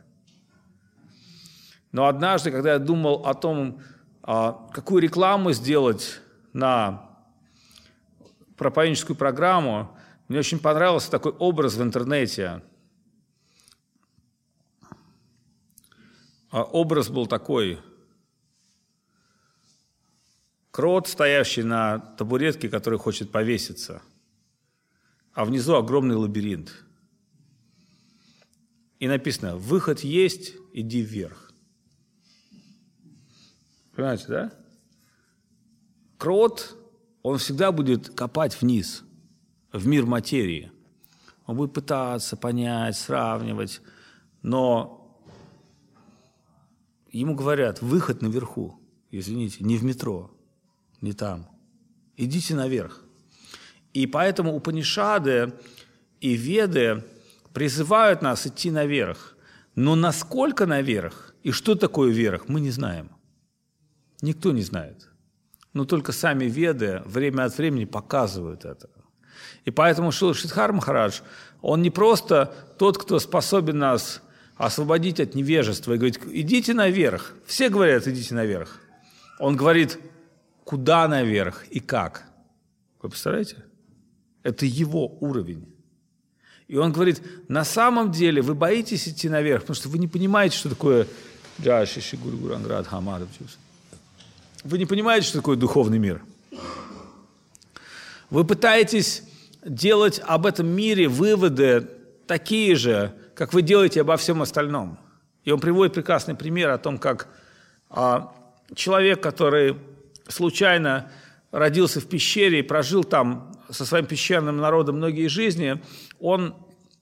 Но однажды, когда я думал о том, какую рекламу сделать на проповедническую программу, мне очень понравился такой образ в интернете. Образ был такой. Крот, стоящий на табуретке, который хочет повеситься, а внизу огромный лабиринт. И написано, выход есть, иди вверх. Понимаете, да? Крот, он всегда будет копать вниз, в мир материи. Он будет пытаться понять, сравнивать, но ему говорят, выход наверху, извините, не в метро, не там. Идите наверх. И поэтому Упанишады и Веды призывают нас идти наверх. Но насколько наверх и что такое верх, мы не знаем. Никто не знает. Но только сами Веды время от времени показывают это. И поэтому Шрила Шридхар Махарадж, он не просто тот, кто способен нас освободить от невежества и говорит, идите наверх. Все говорят, идите наверх. Он говорит, куда наверх и как. Вы представляете? Это его уровень. И он говорит, на самом деле вы боитесь идти наверх, потому что вы не понимаете, что такое вы не понимаете, что такое духовный мир. Вы пытаетесь делать об этом мире выводы такие же, как вы делаете обо всем остальном. И он приводит прекрасный пример о том, как человек, который случайно родился в пещере и прожил там со своим пещерным народом многие жизни, он,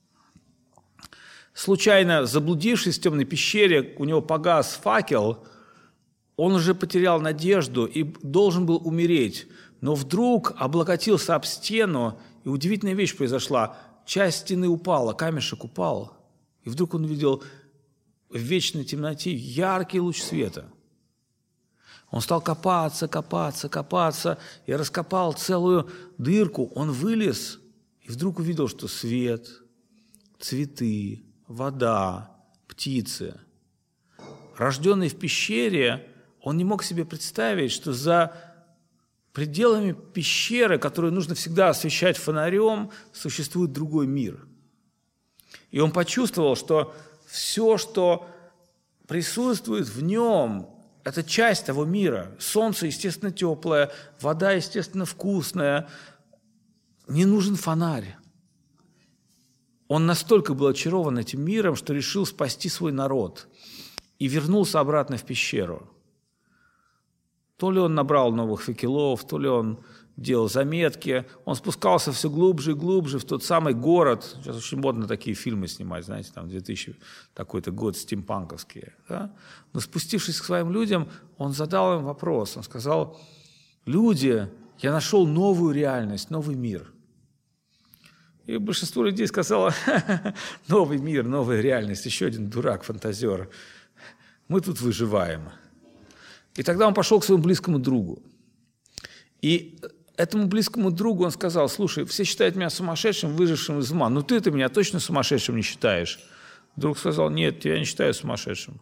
случайно заблудившись в темной пещере, у него погас факел, он уже потерял надежду и должен был умереть. Но вдруг облокотился об стену, и удивительная вещь произошла. Часть стены упала, камешек упал, и вдруг он увидел в вечной темноте яркий луч света. Он стал копаться и раскопал целую дырку. Он вылез и вдруг увидел, что свет, цветы, вода, птицы. Рожденный в пещере, он не мог себе представить, что за пределами пещеры, которую нужно всегда освещать фонарем, существует другой мир. И он почувствовал, что все, что присутствует в нем, это часть того мира. Солнце, естественно, теплое, вода, естественно, вкусная. Не нужен фонарь. Он настолько был очарован этим миром, что решил спасти свой народ и вернулся обратно в пещеру. То ли он набрал новых факелов, то ли он делал заметки. Он спускался все глубже и глубже в тот самый город. Сейчас очень модно такие фильмы снимать, знаете, там 2000 такой-то год, стимпанковские. Да? Но спустившись к своим людям, он задал им вопрос. Он сказал: люди, я нашел новую реальность, новый мир. И большинство людей сказало: новый мир, новая реальность, еще один дурак, фантазер. Мы тут выживаем. И тогда он пошел к своему близкому другу. И этому близкому другу он сказал: слушай, все считают меня сумасшедшим, выжившим из ума, но ты-то меня точно сумасшедшим не считаешь. Друг сказал: нет, тебя не считаю сумасшедшим.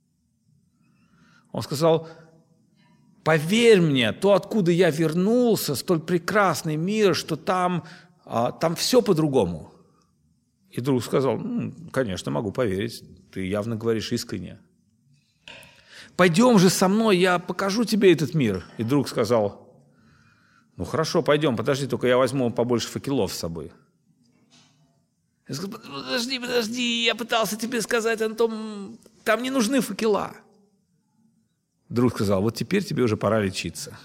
Он сказал: поверь мне, то, откуда я вернулся, столь прекрасный мир, что там все по-другому. И друг сказал: конечно, могу поверить, ты явно говоришь искренне. Пойдем же со мной, я покажу тебе этот мир. И друг сказал: ну хорошо, пойдем, подожди, только я возьму побольше факелов с собой. Я сказал: подожди, я пытался тебе сказать, Антон, там не нужны факела. Друг сказал: вот теперь тебе уже пора лечиться.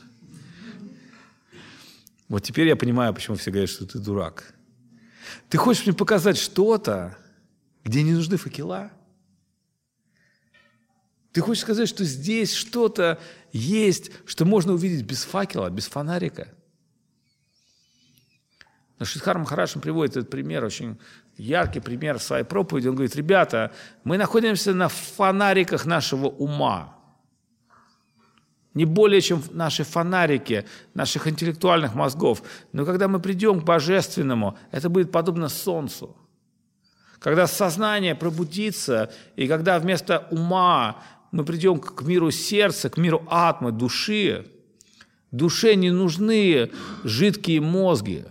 Вот теперь я понимаю, почему все говорят, что ты дурак. Ты хочешь мне показать что-то, где не нужны факела? Ты хочешь сказать, что здесь что-то есть, что можно увидеть без факела, без фонарика? Но Шридхар Махарадж приводит этот пример, очень яркий пример в своей проповеди. Он говорит: ребята, мы находимся на фонариках нашего ума. Не более, чем наши фонарики, наших интеллектуальных мозгов. Но когда мы придем к Божественному, это будет подобно солнцу. Когда сознание пробудится, и когда вместо ума мы придем к миру сердца, к миру атмы, души, душе не нужны жидкие мозги.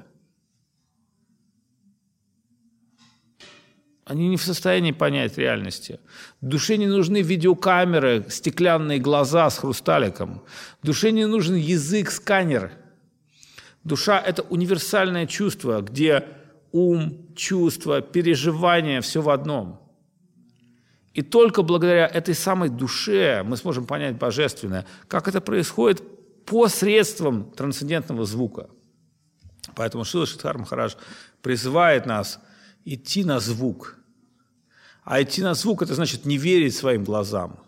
Они не в состоянии понять реальности. Душе не нужны видеокамеры, стеклянные глаза с хрусталиком. Душе не нужен язык-сканер. Душа – это универсальное чувство, где ум, чувства, переживания – все в одном. И только благодаря этой самой душе мы сможем понять божественное, как это происходит посредством трансцендентного звука. Поэтому Шрила Шридхар Махарадж призывает нас идти на звук. А идти на звук – это значит не верить своим глазам.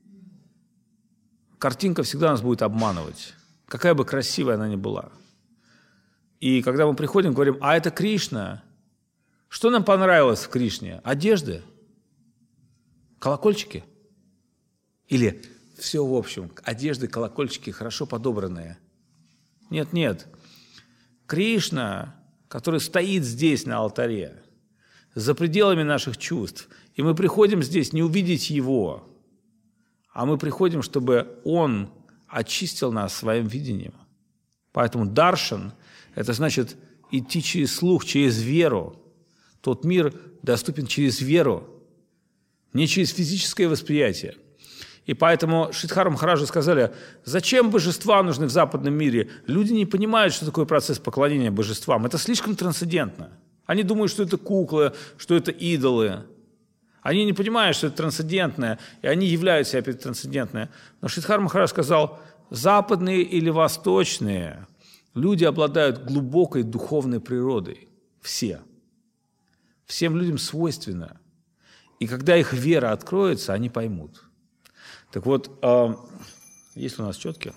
Картинка всегда нас будет обманывать, какая бы красивая она ни была. И когда мы приходим, говорим: а это Кришна. Что нам понравилось в Кришне? Одежды? Колокольчики? Или все в общем, одежды, колокольчики хорошо подобранные? Нет, нет. Кришна, который стоит здесь на алтаре, за пределами наших чувств. И мы приходим здесь не увидеть Его, а мы приходим, чтобы Он очистил нас своим видением. Поэтому даршан – это значит идти через слух, через веру. Тот мир доступен через веру, не через физическое восприятие. И поэтому Шридхару Махараджу сказали: зачем божества нужны в западном мире? Люди не понимают, что такое процесс поклонения божествам. Это слишком трансцендентно. Они думают, что это куклы, что это идолы. Они не понимают, что это трансцендентное, и они являют себя опять трансцендентное. Но Шридхар Махарадж сказал: западные или восточные люди обладают глубокой духовной природой. Все. Всем людям свойственно. И когда их вера откроется, они поймут. Так вот, есть у нас четки?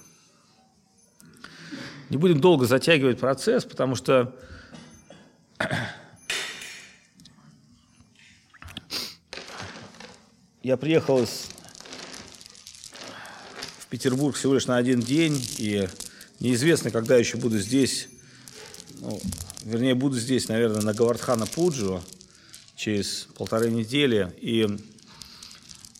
Не будем долго затягивать процесс, потому что я приехал в Петербург всего лишь на один день, и неизвестно, когда еще буду здесь. Вернее, буду здесь, наверное, на Говардхана-Пуджу через 1,5 недели. И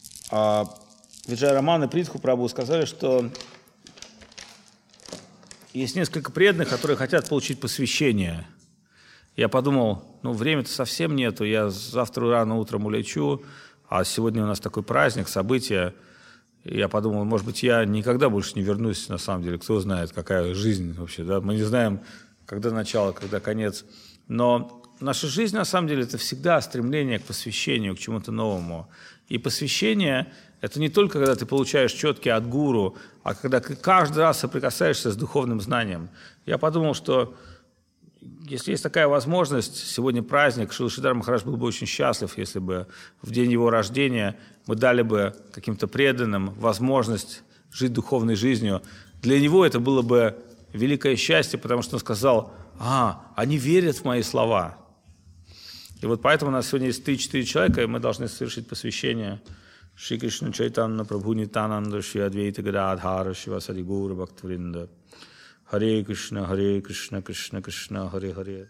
Виджай Раман и Притху Прабху сказали, что есть несколько преданных, которые хотят получить посвящение. Я подумал, времени-то совсем нету, я завтра рано утром улечу, а сегодня у нас такой праздник, событие. И я подумал, может быть, я никогда больше не вернусь, на самом деле, кто знает, какая жизнь вообще, да? Мы не знаем, когда начало, когда конец. Но наша жизнь, на самом деле, это всегда стремление к посвящению, к чему-то новому. И посвящение – это не только когда ты получаешь четки от гуру, а когда ты каждый раз соприкасаешься с духовным знанием. Я подумал, что если есть такая возможность, сегодня праздник, Шрила Шридар Махарадж был бы очень счастлив, если бы в день его рождения мы дали бы каким-то преданным возможность жить духовной жизнью. Для него это было бы великое счастье, потому что он сказал, они верят в мои слова. И вот поэтому у нас сегодня есть 3-4 человека, и мы должны совершить посвящение Шри Кришна Чайтанья Прабху Нитьянанда Шри Адвайта Гададхара Шивасади Гаура Бхактавринда. Харе Кришна, Кришна Кришна, Харе Харе.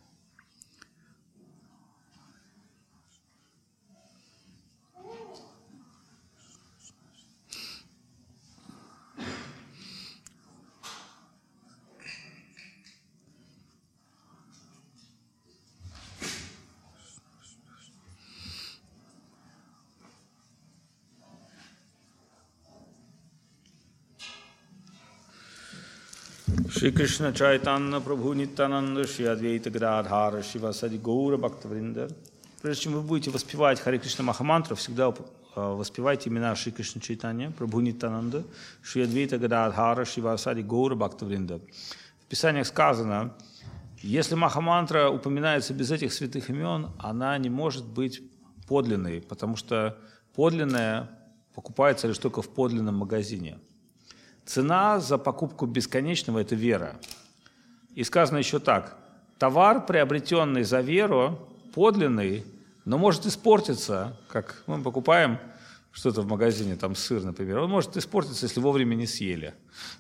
Шри Кришна Чайтанья Прабху Нитьянанда Шри Адвайта Гададхара Шивасади Гаура Бхактавринда. Прежде чем вы будете воспевать Харе Кришна Махамантру, всегда воспевайте имена Шри Кришна Чайтанья Прабху Нитьянанда Шри Адвайта Гададхара Шивасади Гаура Бхактавринда. В Писаниях сказано, если Махамантра упоминается без этих святых имен, она не может быть подлинной, потому что подлинное покупается лишь только в подлинном магазине. Цена за покупку бесконечного – это вера. И сказано еще так. Товар, приобретенный за веру, подлинный, но может испортиться, как мы покупаем что-то в магазине, там сыр, например, он может испортиться, если вовремя не съели.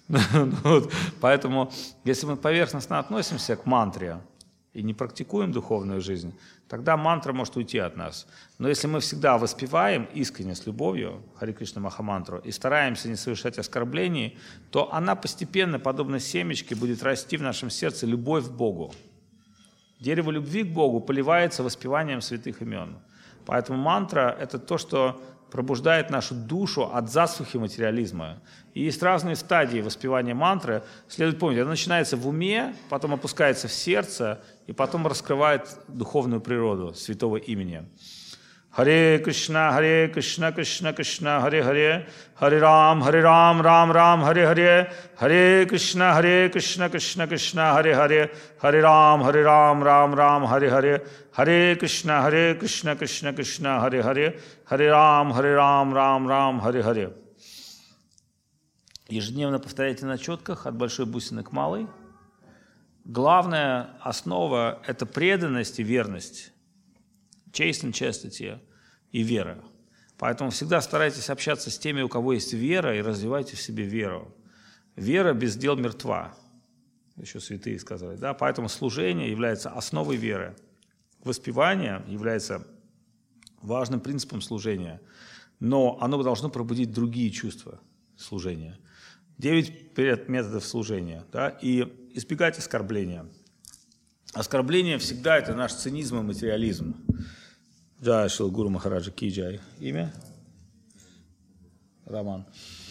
Поэтому, если мы поверхностно относимся к мантре и не практикуем духовную жизнь, тогда мантра может уйти от нас. Но если мы всегда воспеваем искренне, с любовью Харе Кришна Махамантру и стараемся не совершать оскорблений, то она постепенно, подобно семечке, будет расти в нашем сердце любовь к Богу. Дерево любви к Богу поливается воспеванием святых имен. Поэтому мантра – это то, что пробуждает нашу душу от засухи материализма. И есть разные стадии воспевания мантры. Следует помнить, она начинается в уме, потом опускается в сердце, и потом раскрывает духовную природу святого имени. Харе Кришна, Кришна Кришна, Харе Харе, Харе Рам, Рам Рам, Харе Харе, Харе Кришна, Кришна Кришна, Харе Харе, Харе Рам, Рам, Харе Харе, Харе Кришна, Кришна Кришна, Харе Харе, Харе Рам, Рам, Харе Харе. Ежедневно повторяйте на четках от большой бусины к малой. Главная основа – это преданность и верность. Chaste and chastity и вера. Поэтому всегда старайтесь общаться с теми, у кого есть вера, и развивайте в себе веру. Вера без дел мертва. Еще святые сказали. Да? Поэтому служение является основой веры. Воспевание является важным принципом служения. Но оно должно пробудить другие чувства служения. 9 методов служения. Да? И избегать оскорбления. Оскорбление всегда это наш цинизм и материализм. Джай Шрила Гуру Махараджа Ки Джай. Имя? Роман.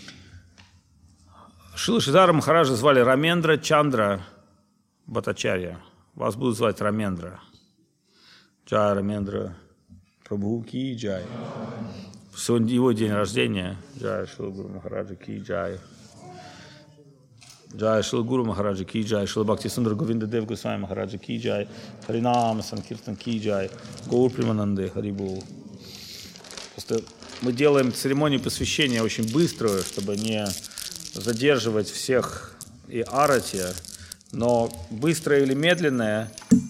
Шрила Шридара Махараджа звали Рамендра Чандра Бхаттачарья. Вас будут звать Рамендра. Джай Рамендра Прабху Ки Джай. Сегодня его день рождения. Джай Шрила Гуру Махараджа Ки Джай. Джай Шрила Гуру Махараджа Ки Джай, Шрила Бхакти Сундар Говинда Дев Госвами Махараджа Ки Джай, Харинама Санкиртан Ки Джай, Гаур Примананде Харибул. Просто мы делаем церемонию посвящения очень быструю, чтобы не задерживать всех и арати, но быстрая или медленная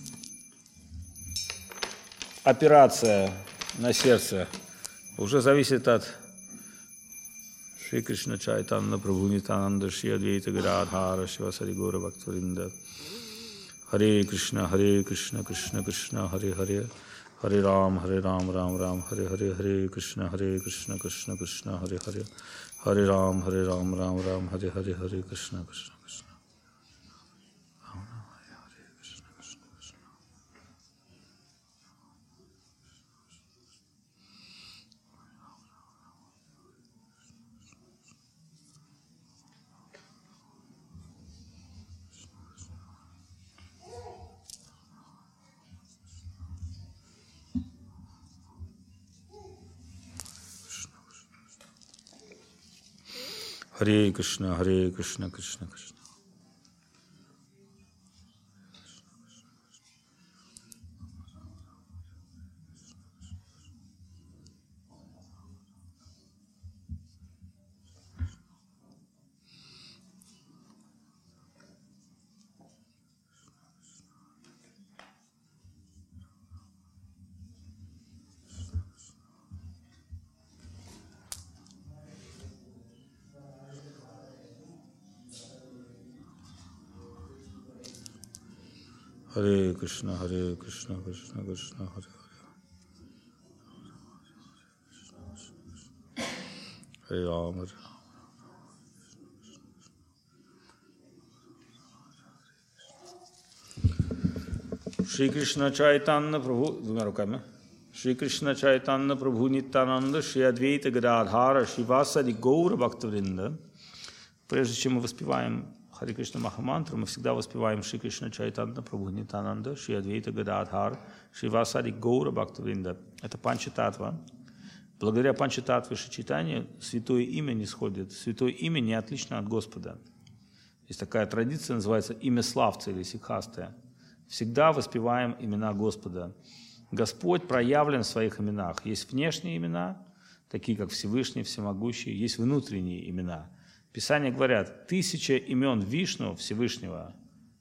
операция на сердце уже зависит от Шри Кришна Чайтанья Прабху Нитьянанда Шри Адвайта Гададхара Шивасади Гаура Бхактавринда. Харе Кришна, Кришна Кришна, Харе Харе, Харе Рам, Рам, Харе Харе, Харе Кришна, Кришна Кришна, Харе Харе, Харе Рам, Рам, Харе Харе, Харе Кришна, Кришна. Hare Krishna, Krishna Krishna. Hare Krishna, Krishna Krishna, Hare Hare. Hare Ram, Shri Krishna Chaitanya Prabhu, двумя руками. Shri Krishna Chaitanya Prabhu Nityananda, Shri Advaita Gadadhara, Shivasadi Gaura Bhaktavrinda. Прежде чем мы воспеваем Харе Кришна Махамантру, мы всегда воспеваем Шри Кришна Чайтанья Прабху Нитянанда, Шри Адвайта Гададхар, Шривасади Гаура Бхактавринда. Это Панчататва. Благодаря Панчататве Шри Чайтанье святое имя не сходит. Святое имя не отлично от Господа. Есть такая традиция, называется имя славца или сикхасты. Всегда воспеваем имена Господа. Господь проявлен в своих именах. Есть внешние имена, такие как Всевышний, Всемогущий, есть внутренние имена. Писания говорят, 1000 имен Вишну, Всевышнего,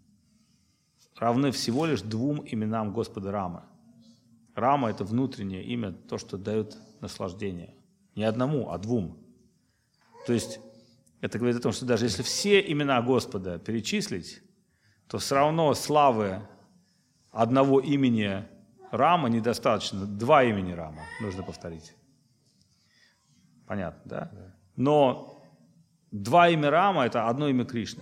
равны всего лишь 2 именам Господа Рама. Рама – это внутреннее имя, то, что дает наслаждение. Не одному, а 2. То есть это говорит о том, что даже если все имена Господа перечислить, то все равно славы одного имени Рама недостаточно. 2 имени Рама нужно повторить. Понятно, да? Но 2 имя Рама – это одно имя Кришны.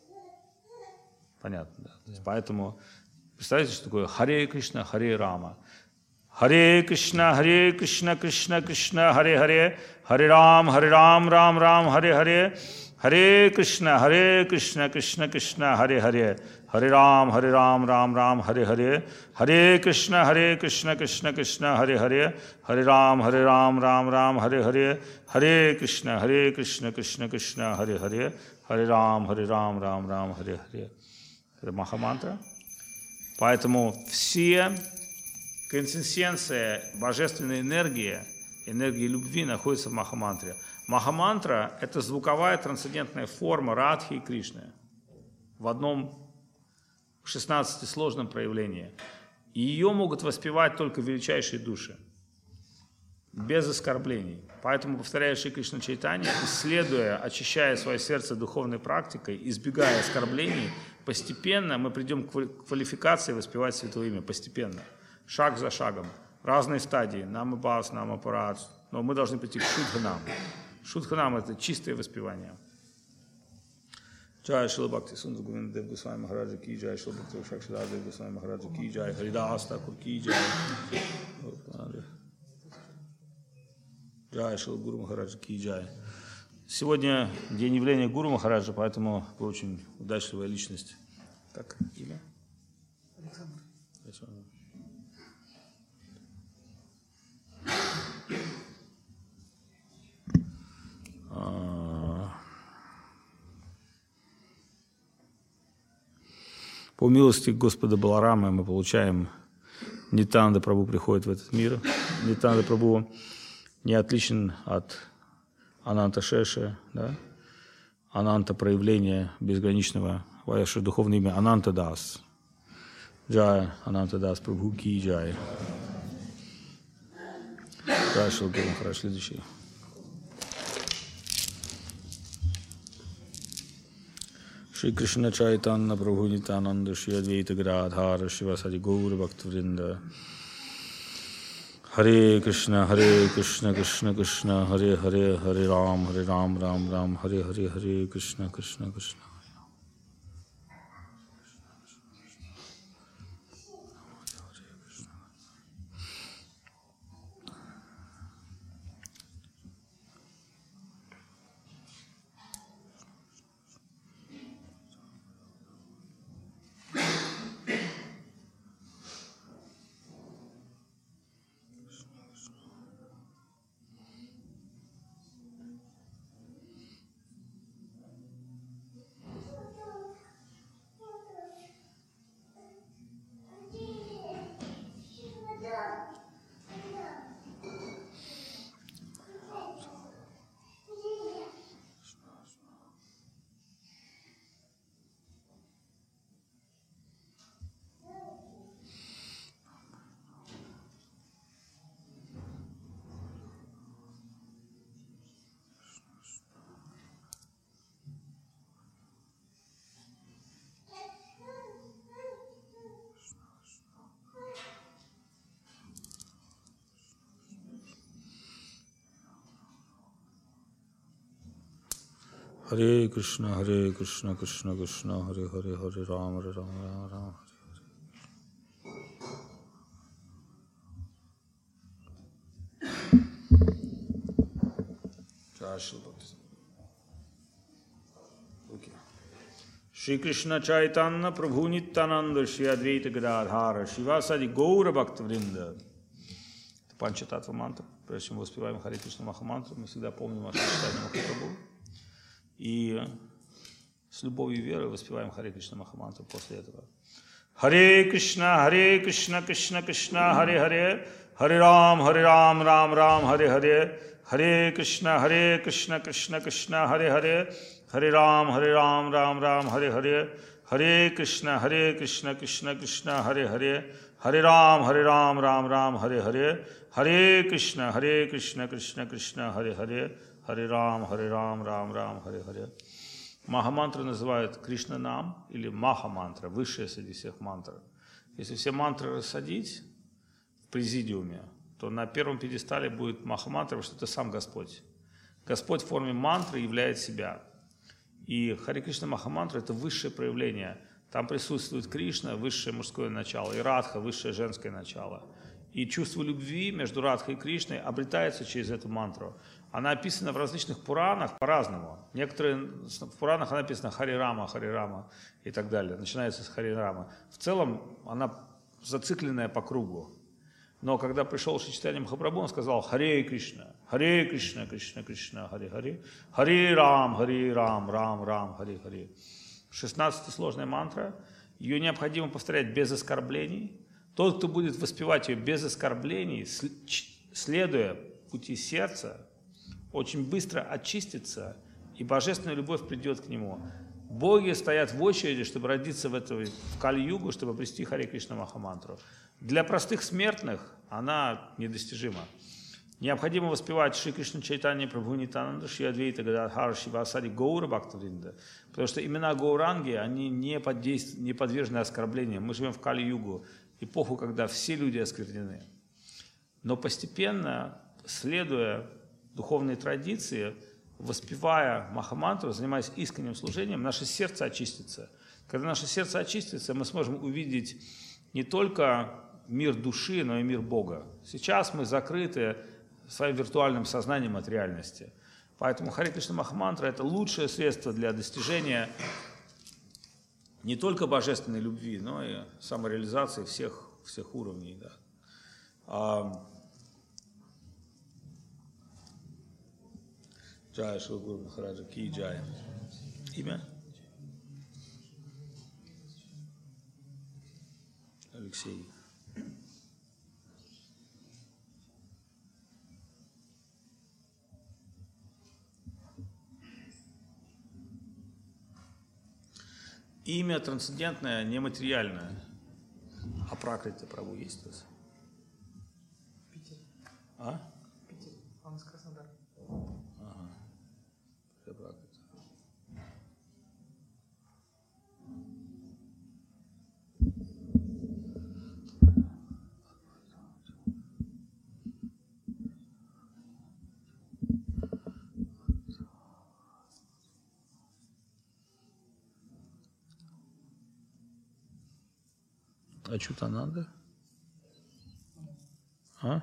Понятно, да? Поэтому представляете, что такое Харе Кришна, Харе Рама. Харе Кришна, Кришна Кришна, Харе Харе, Харе Рам, Рам Рам, Харе Харе. Харе Кришна, Кришна Кришна, Харе Харе, Харе Рам, Рам Рам, Харе Харе. Харе Кришна, Кришна Кришна, Харе Харе, Харе Рам, Рам Харе Харе. Харе Кришна, Кришна, Харе Харе, Харе Рам, Рам, Харе Харе. Это Махамантра. Поэтому все квинтэссенция божественной энергии, энергии любви находится в Махамантре. Махамантра – это звуковая трансцендентная форма Радхи и Кришны в одном 16-сложном проявлении. И ее могут воспевать только величайшие души, без оскорблений. Поэтому, повторяя Шри Кришна Чайтанья, исследуя, очищая свое сердце духовной практикой, избегая оскорблений, постепенно мы придем к квалификации воспевать Святое Имя. Постепенно, шаг за шагом. Разные стадии. Намабас, намапарат. Но мы должны прийти к Шудханам. Шудханам – это чистое воспевание. Джай Шрила Бхакти Сундар Говинда Дев Госвами Махараджа Ки Джай, Шрила Бхакти Шакшидхар Дев Госвами Махараджа Ки Джай, Харидас Такур Ки Джай. Джай Шрила Гуру Махараджа Ки Джай. Сегодня день явления Гуру Махараджа, поэтому вы очень удачливая личность. Как имя? Александр. По милости Господа Баларама мы получаем Нитянанда Прабху приходит в этот мир. Нитянанда Прабху не отличен от Ананта Шеши, да? Ананта проявления безграничного, ваше духовное имя Ананта Дас. Джай Ананта Дас Прабху Ки Джай. Джай Шилгуру Махарадж, следующий. Shri Krishna Chaitanya Prabhu Nityananda Shri Advaita Gadadhara Shivasadi Gaura Bhaktavrinda. Hare Krishna Krishna Krishna, Hare Hare, Hare Ram, Ram Ram, Hare Hare, Hare Krishna Krishna. Hare Krishna, Krishna Krishna, Hare Hare, Hare Rama, Rama Rama. Shri Krishna Chaitanya Prabhu Nityananda Shri Advaita Gadadhara Shivasadi Gaura Bhakta Vrinda. Это Панчататва мантра. Прежде чем мы воспеваем Харе Кришна Махамантру, мы всегда помним о сочетании Махапрабху. И с любовью и верой воспеваем Харе Кришна Махамантру после этого. Харе Кришна, Кришна Кришна, Харе Харе, Харе Рам, Рам Рам, Харе Харе, Харе Кришна, Кришна Кришна, Харе Харе, Харе Рам, Рам Рам, Харе Харе, Харе Кришна, Кришна Кришна, Харе Харе, Харе Рам, Рам Рам, Харе Харе, Харе Кришна, Кришна, Харе Харе, Харе Рам, Рам Рам, Харе Харе. Махамантру называют Кришна-нам или Маха-мантра, высшая среди всех мантр. Если все мантры рассадить в президиуме, то на первом пьедестале будет Маха-мантра, потому что это сам Господь. Господь в форме мантры являет себя. И Харе Кришна Махамантра – это высшее проявление. Там присутствует Кришна, высшее мужское начало, и Радха, высшее женское начало. И чувство любви между Радхой и Кришной обретается через эту мантру. Она описана в различных Пуранах по-разному. Некоторые в Пуранах она написана Хари Рама и так далее. Начинается с Хари Рама. В целом она зацикленная по кругу. Но когда пришел Шри Чайтанья Махапрабху, он сказал Харе Кришна, Кришна Кришна, Харе Харе, Харе Рам, Рам, Харе Харе. 16-я сложная мантра. Ее необходимо повторять без оскорблений. Тот, кто будет воспевать ее без оскорблений, следуя пути сердца, очень быстро очистится, и божественная любовь придет к нему. Боги стоят в очереди, чтобы родиться в Кали-югу, чтобы обрести Харе Кришна Махамантру. Для простых смертных она недостижима. Необходимо воспевать Шри Кришна Чайтанья Прабху Нитянанда Шри Адвайта Гададхара Шивасади Гаура Бхакта Вринда. Потому что имена Гауранги, они не подвержены оскорблениям. Мы живем в Кали-югу, эпоху, когда все люди осквернены. Но постепенно, следуя духовной традиции, воспевая Махамантру, занимаясь искренним служением, наше сердце очистится. Когда наше сердце очистится, мы сможем увидеть не только мир души, но и мир Бога. Сейчас мы закрыты своим виртуальным сознанием от реальности. Поэтому Харе Кришна Махамантра – это лучшее средство для достижения не только божественной любви, но и самореализации всех уровней. Да. Джай Шри Гуру Махараджа Ки Джай. Имя? Алексей. Имя трансцендентное, нематериальное. А Пракрита Прабху есть у вас? Питер. А? Питер. Он из Краснодара. Ага. Пракрита. Ачутананда? А?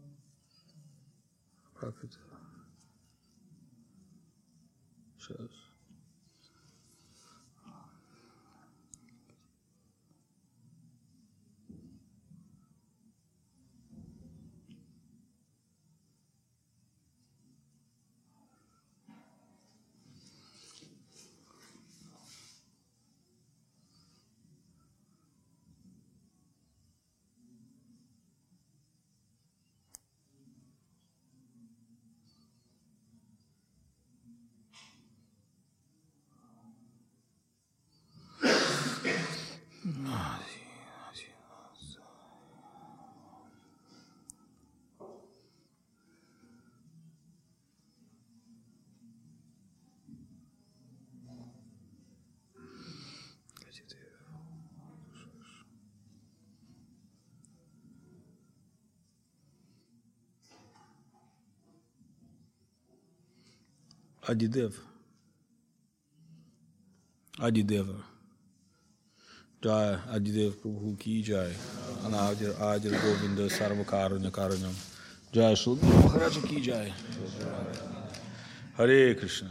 Как это? Сейчас. Адидев. Adideva. Jai Adidev Prabhu ki jai. Anadir Adir Govinda Sarvakarunya Karunyam. Jai Shri Guru Maharaja ki jai. Харе Кришна.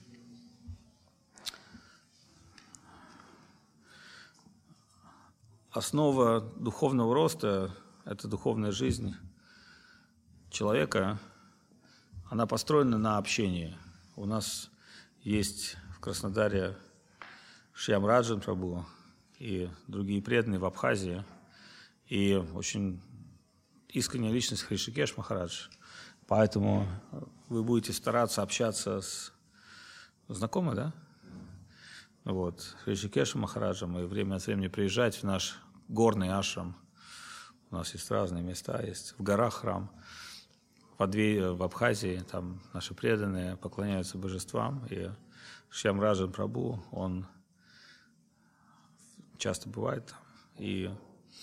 Основа духовного роста – это духовная жизнь человека. Она построена на общении. У нас есть в Краснодаре Шьям Раджан Прабху и другие преданные в Абхазии, и очень искренняя личность Хришикеш Махарадж. Поэтому вы будете стараться общаться с... Знакомы, да? Вот, Хришикешем Махараджем, и время от времени приезжать в наш горный ашрам. У нас есть разные места, есть в горах храм, в Абхазии, там наши преданные поклоняются божествам, и Шьям Раджан Прабху, он часто бывает там, и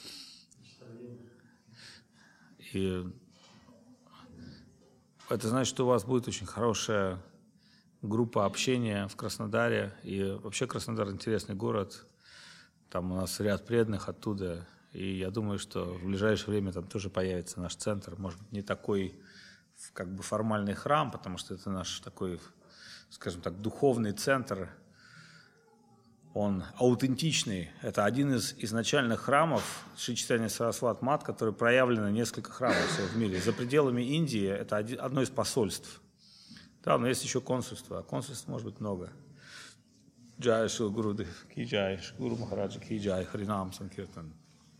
это значит, что у вас будет очень хорошая группа общения в Краснодаре. И вообще Краснодар интересный город. Там у нас ряд преданных оттуда. И я думаю, что в ближайшее время там тоже появится наш центр. Может быть, не такой как бы формальный храм, потому что это наш такой, скажем так, духовный центр. Он аутентичный. Это один из изначальных храмов Шри Чайтанья Сарасвати Мат, который проявлено несколько храмов в мире. За пределами Индии это одно из посольств. Да, но есть еще консульство, а консульств может быть много. Джай Шри Гуру Ки Джай, Шри Гуру Махараджа Ки Джай, Харинам Санкиртан.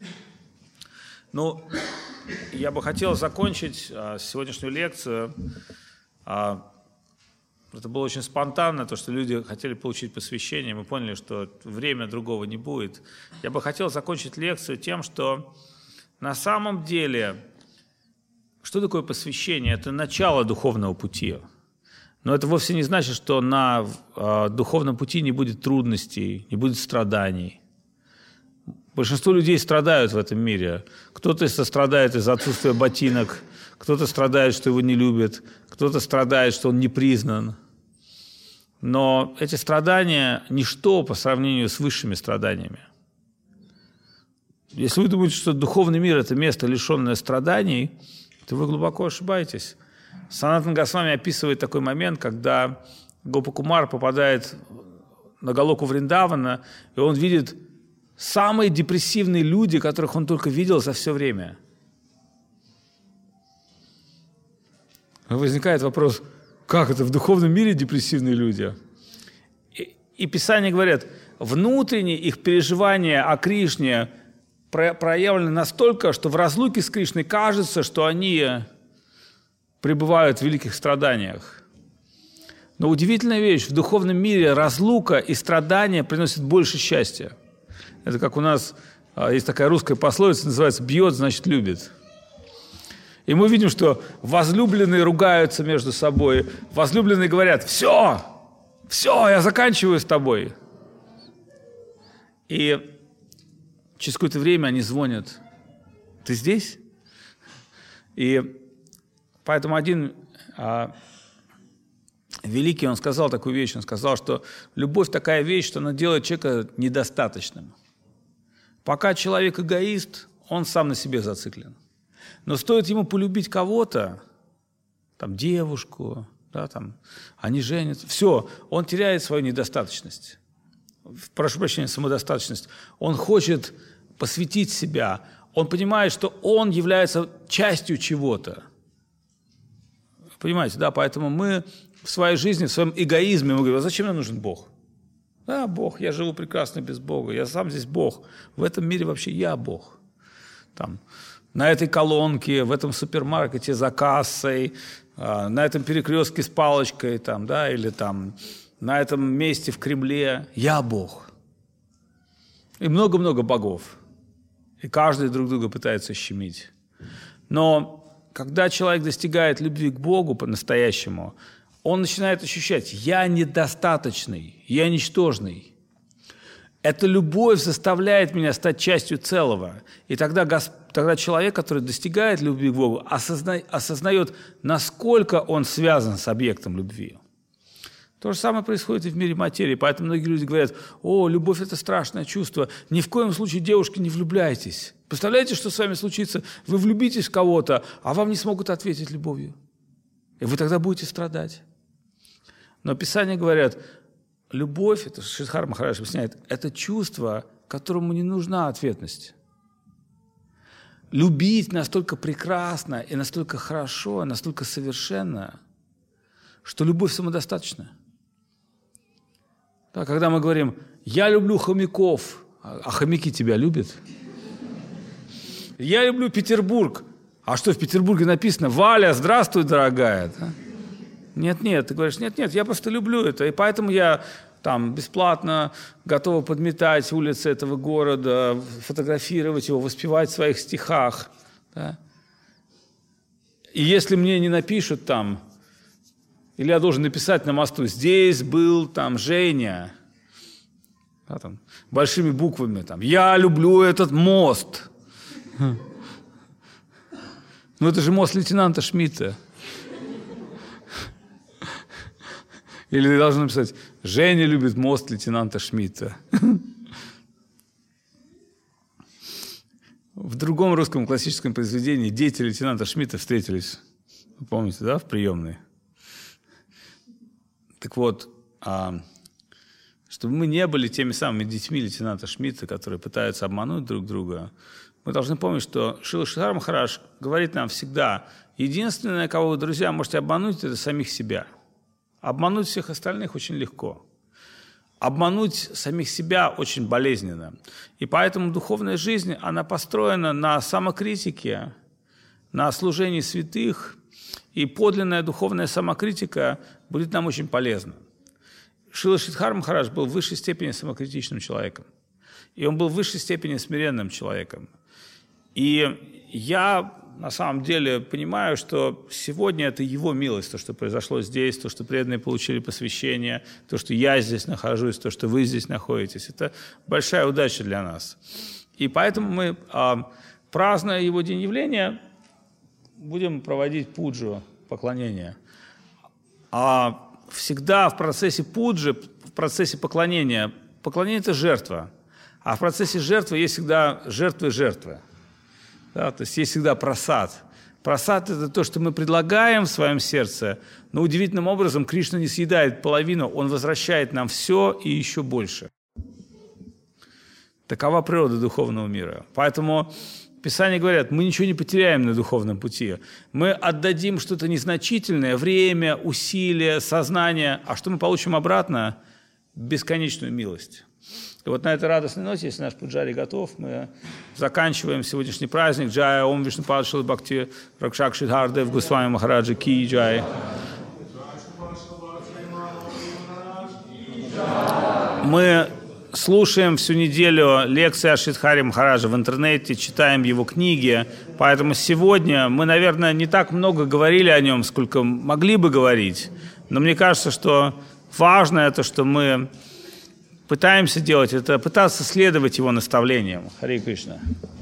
Ну, я бы хотел закончить сегодняшнюю лекцию. Это было очень спонтанно, то, что люди хотели получить посвящение. Мы поняли, что время другого не будет. Я бы хотел закончить лекцию тем, что на самом деле, что такое посвящение? Это начало духовного пути. Но это вовсе не значит, что на духовном пути не будет трудностей, не будет страданий. Большинство людей страдают в этом мире. Кто-то страдает из-за отсутствия ботинок, кто-то страдает, что его не любят, кто-то страдает, что он не признан. Но эти страдания – ничто по сравнению с высшими страданиями. Если вы думаете, что духовный мир – это место, лишенное страданий, то вы глубоко ошибаетесь. Санатана Госвами описывает такой момент, когда Гопакумар попадает на Галоку Вриндавана, и он видит самые депрессивные люди, которых он только видел за все время. Возникает вопрос, как это в духовном мире депрессивные люди? И Писания говорят, внутренние их переживания о Кришне проявлены настолько, что в разлуке с Кришной кажется, что они пребывают в великих страданиях. Но удивительная вещь, в духовном мире разлука и страдания приносят больше счастья. Это как у нас есть такая русская пословица, называется «бьет, значит, любит». И мы видим, что возлюбленные ругаются между собой, возлюбленные говорят «все, я заканчиваю с тобой». И через какое-то время они звонят «ты здесь?». И поэтому один великий, он сказал такую вещь, он сказал, что любовь такая вещь, что она делает человека недостаточным. Пока человек эгоист, он сам на себе зациклен. Но стоит ему полюбить кого-то, там, девушку, да, там, они женятся, все, он теряет свою недостаточность. Прошу прощения, самодостаточность. Он хочет посвятить себя, он понимает, что он является частью чего-то. Понимаете, да, поэтому мы в своей жизни, в своем эгоизме, мы говорим, а зачем нам нужен Бог? Да, Бог, я живу прекрасно без Бога, я сам здесь Бог. В этом мире вообще я Бог. Там, на этой колонке, в этом супермаркете за кассой, на этом перекрестке с палочкой, там, да, или там, на этом месте в Кремле я Бог. И много-много богов. И каждый друг друга пытается щемить. Но когда человек достигает любви к Богу по-настоящему, он начинает ощущать, я недостаточный, я ничтожный. Эта любовь заставляет меня стать частью целого. И тогда человек, который достигает любви к Богу, осознает, насколько он связан с объектом любви. То же самое происходит и в мире материи. Поэтому многие люди говорят: о, любовь – это страшное чувство. Ни в коем случае, девушки, не влюбляйтесь. Представляете, что с вами случится? Вы влюбитесь в кого-то, а вам не смогут ответить любовью. И вы тогда будете страдать. Но Писания говорят, любовь, это Шридхар Махарадж объясняет, это чувство, которому не нужна ответность. Любить настолько прекрасно и настолько хорошо, настолько совершенно, что любовь самодостаточна. Да, когда мы говорим: я люблю хомяков, а хомяки тебя любят? Я люблю Петербург. А что в Петербурге написано? Валя, здравствуй, дорогая. Да? Нет, ты говоришь: нет, я просто люблю это, и поэтому я там бесплатно готова подметать улицы этого города, фотографировать его, воспевать в своих стихах. Да? И если мне не напишут там, или я должен написать на мосту: здесь был там Женя, да, там, большими буквами, там, я люблю этот мост. Ну это же мост лейтенанта Шмидта. Или ты должен написать: Женя любит мост лейтенанта Шмидта. В другом русском классическом произведении дети лейтенанта Шмидта встретились. Вы помните, да, в приемной? Так вот, чтобы мы не были теми самыми детьми лейтенанта Шмидта, которые пытаются обмануть друг друга, мы должны помнить, что Шрила Шридхар Махарадж говорит нам всегда: единственное, кого вы, друзья, можете обмануть, это самих себя. Обмануть всех остальных очень легко. Обмануть самих себя очень болезненно. И поэтому духовная жизнь, она построена на самокритике, на служении святых, и подлинная духовная самокритика будет нам очень полезна. Шрила Шридхар Махарадж был в высшей степени самокритичным человеком. И он был в высшей степени смиренным человеком. И я на самом деле понимаю, что сегодня это его милость, то, что произошло здесь, то, что преданные получили посвящение, то, что я здесь нахожусь, то, что вы здесь находитесь. Это большая удача для нас. И поэтому мы, празднуя его день явления, будем проводить пуджу, поклонение. А всегда в процессе пуджи, в процессе поклонение – это жертва. А в процессе жертвы есть всегда жертвы. Да, то есть есть всегда прасад. Прасад – это то, что мы предлагаем в своем сердце, но удивительным образом Кришна не съедает половину, Он возвращает нам все и еще больше. Такова природа духовного мира. Поэтому Писания говорят, мы ничего не потеряем на духовном пути. Мы отдадим что-то незначительное, время, усилия, сознание, а что мы получим обратно? Бесконечную милость. И вот на этой радостной ноте, если наш пуджари готов, мы заканчиваем сегодняшний праздник. Джая Ом Вишнупад Шрила Бхакти Ракшак Шридхардев Госвами Махараджа Ки Джай. Мы слушаем всю неделю лекции о Шридхаре Махараджа в интернете, читаем его книги. Поэтому сегодня мы, наверное, не так много говорили о нем, сколько могли бы говорить. Но мне кажется, что важно это, что мы пытаемся делать, это пытаться следовать его наставлениям. Харе Кришна.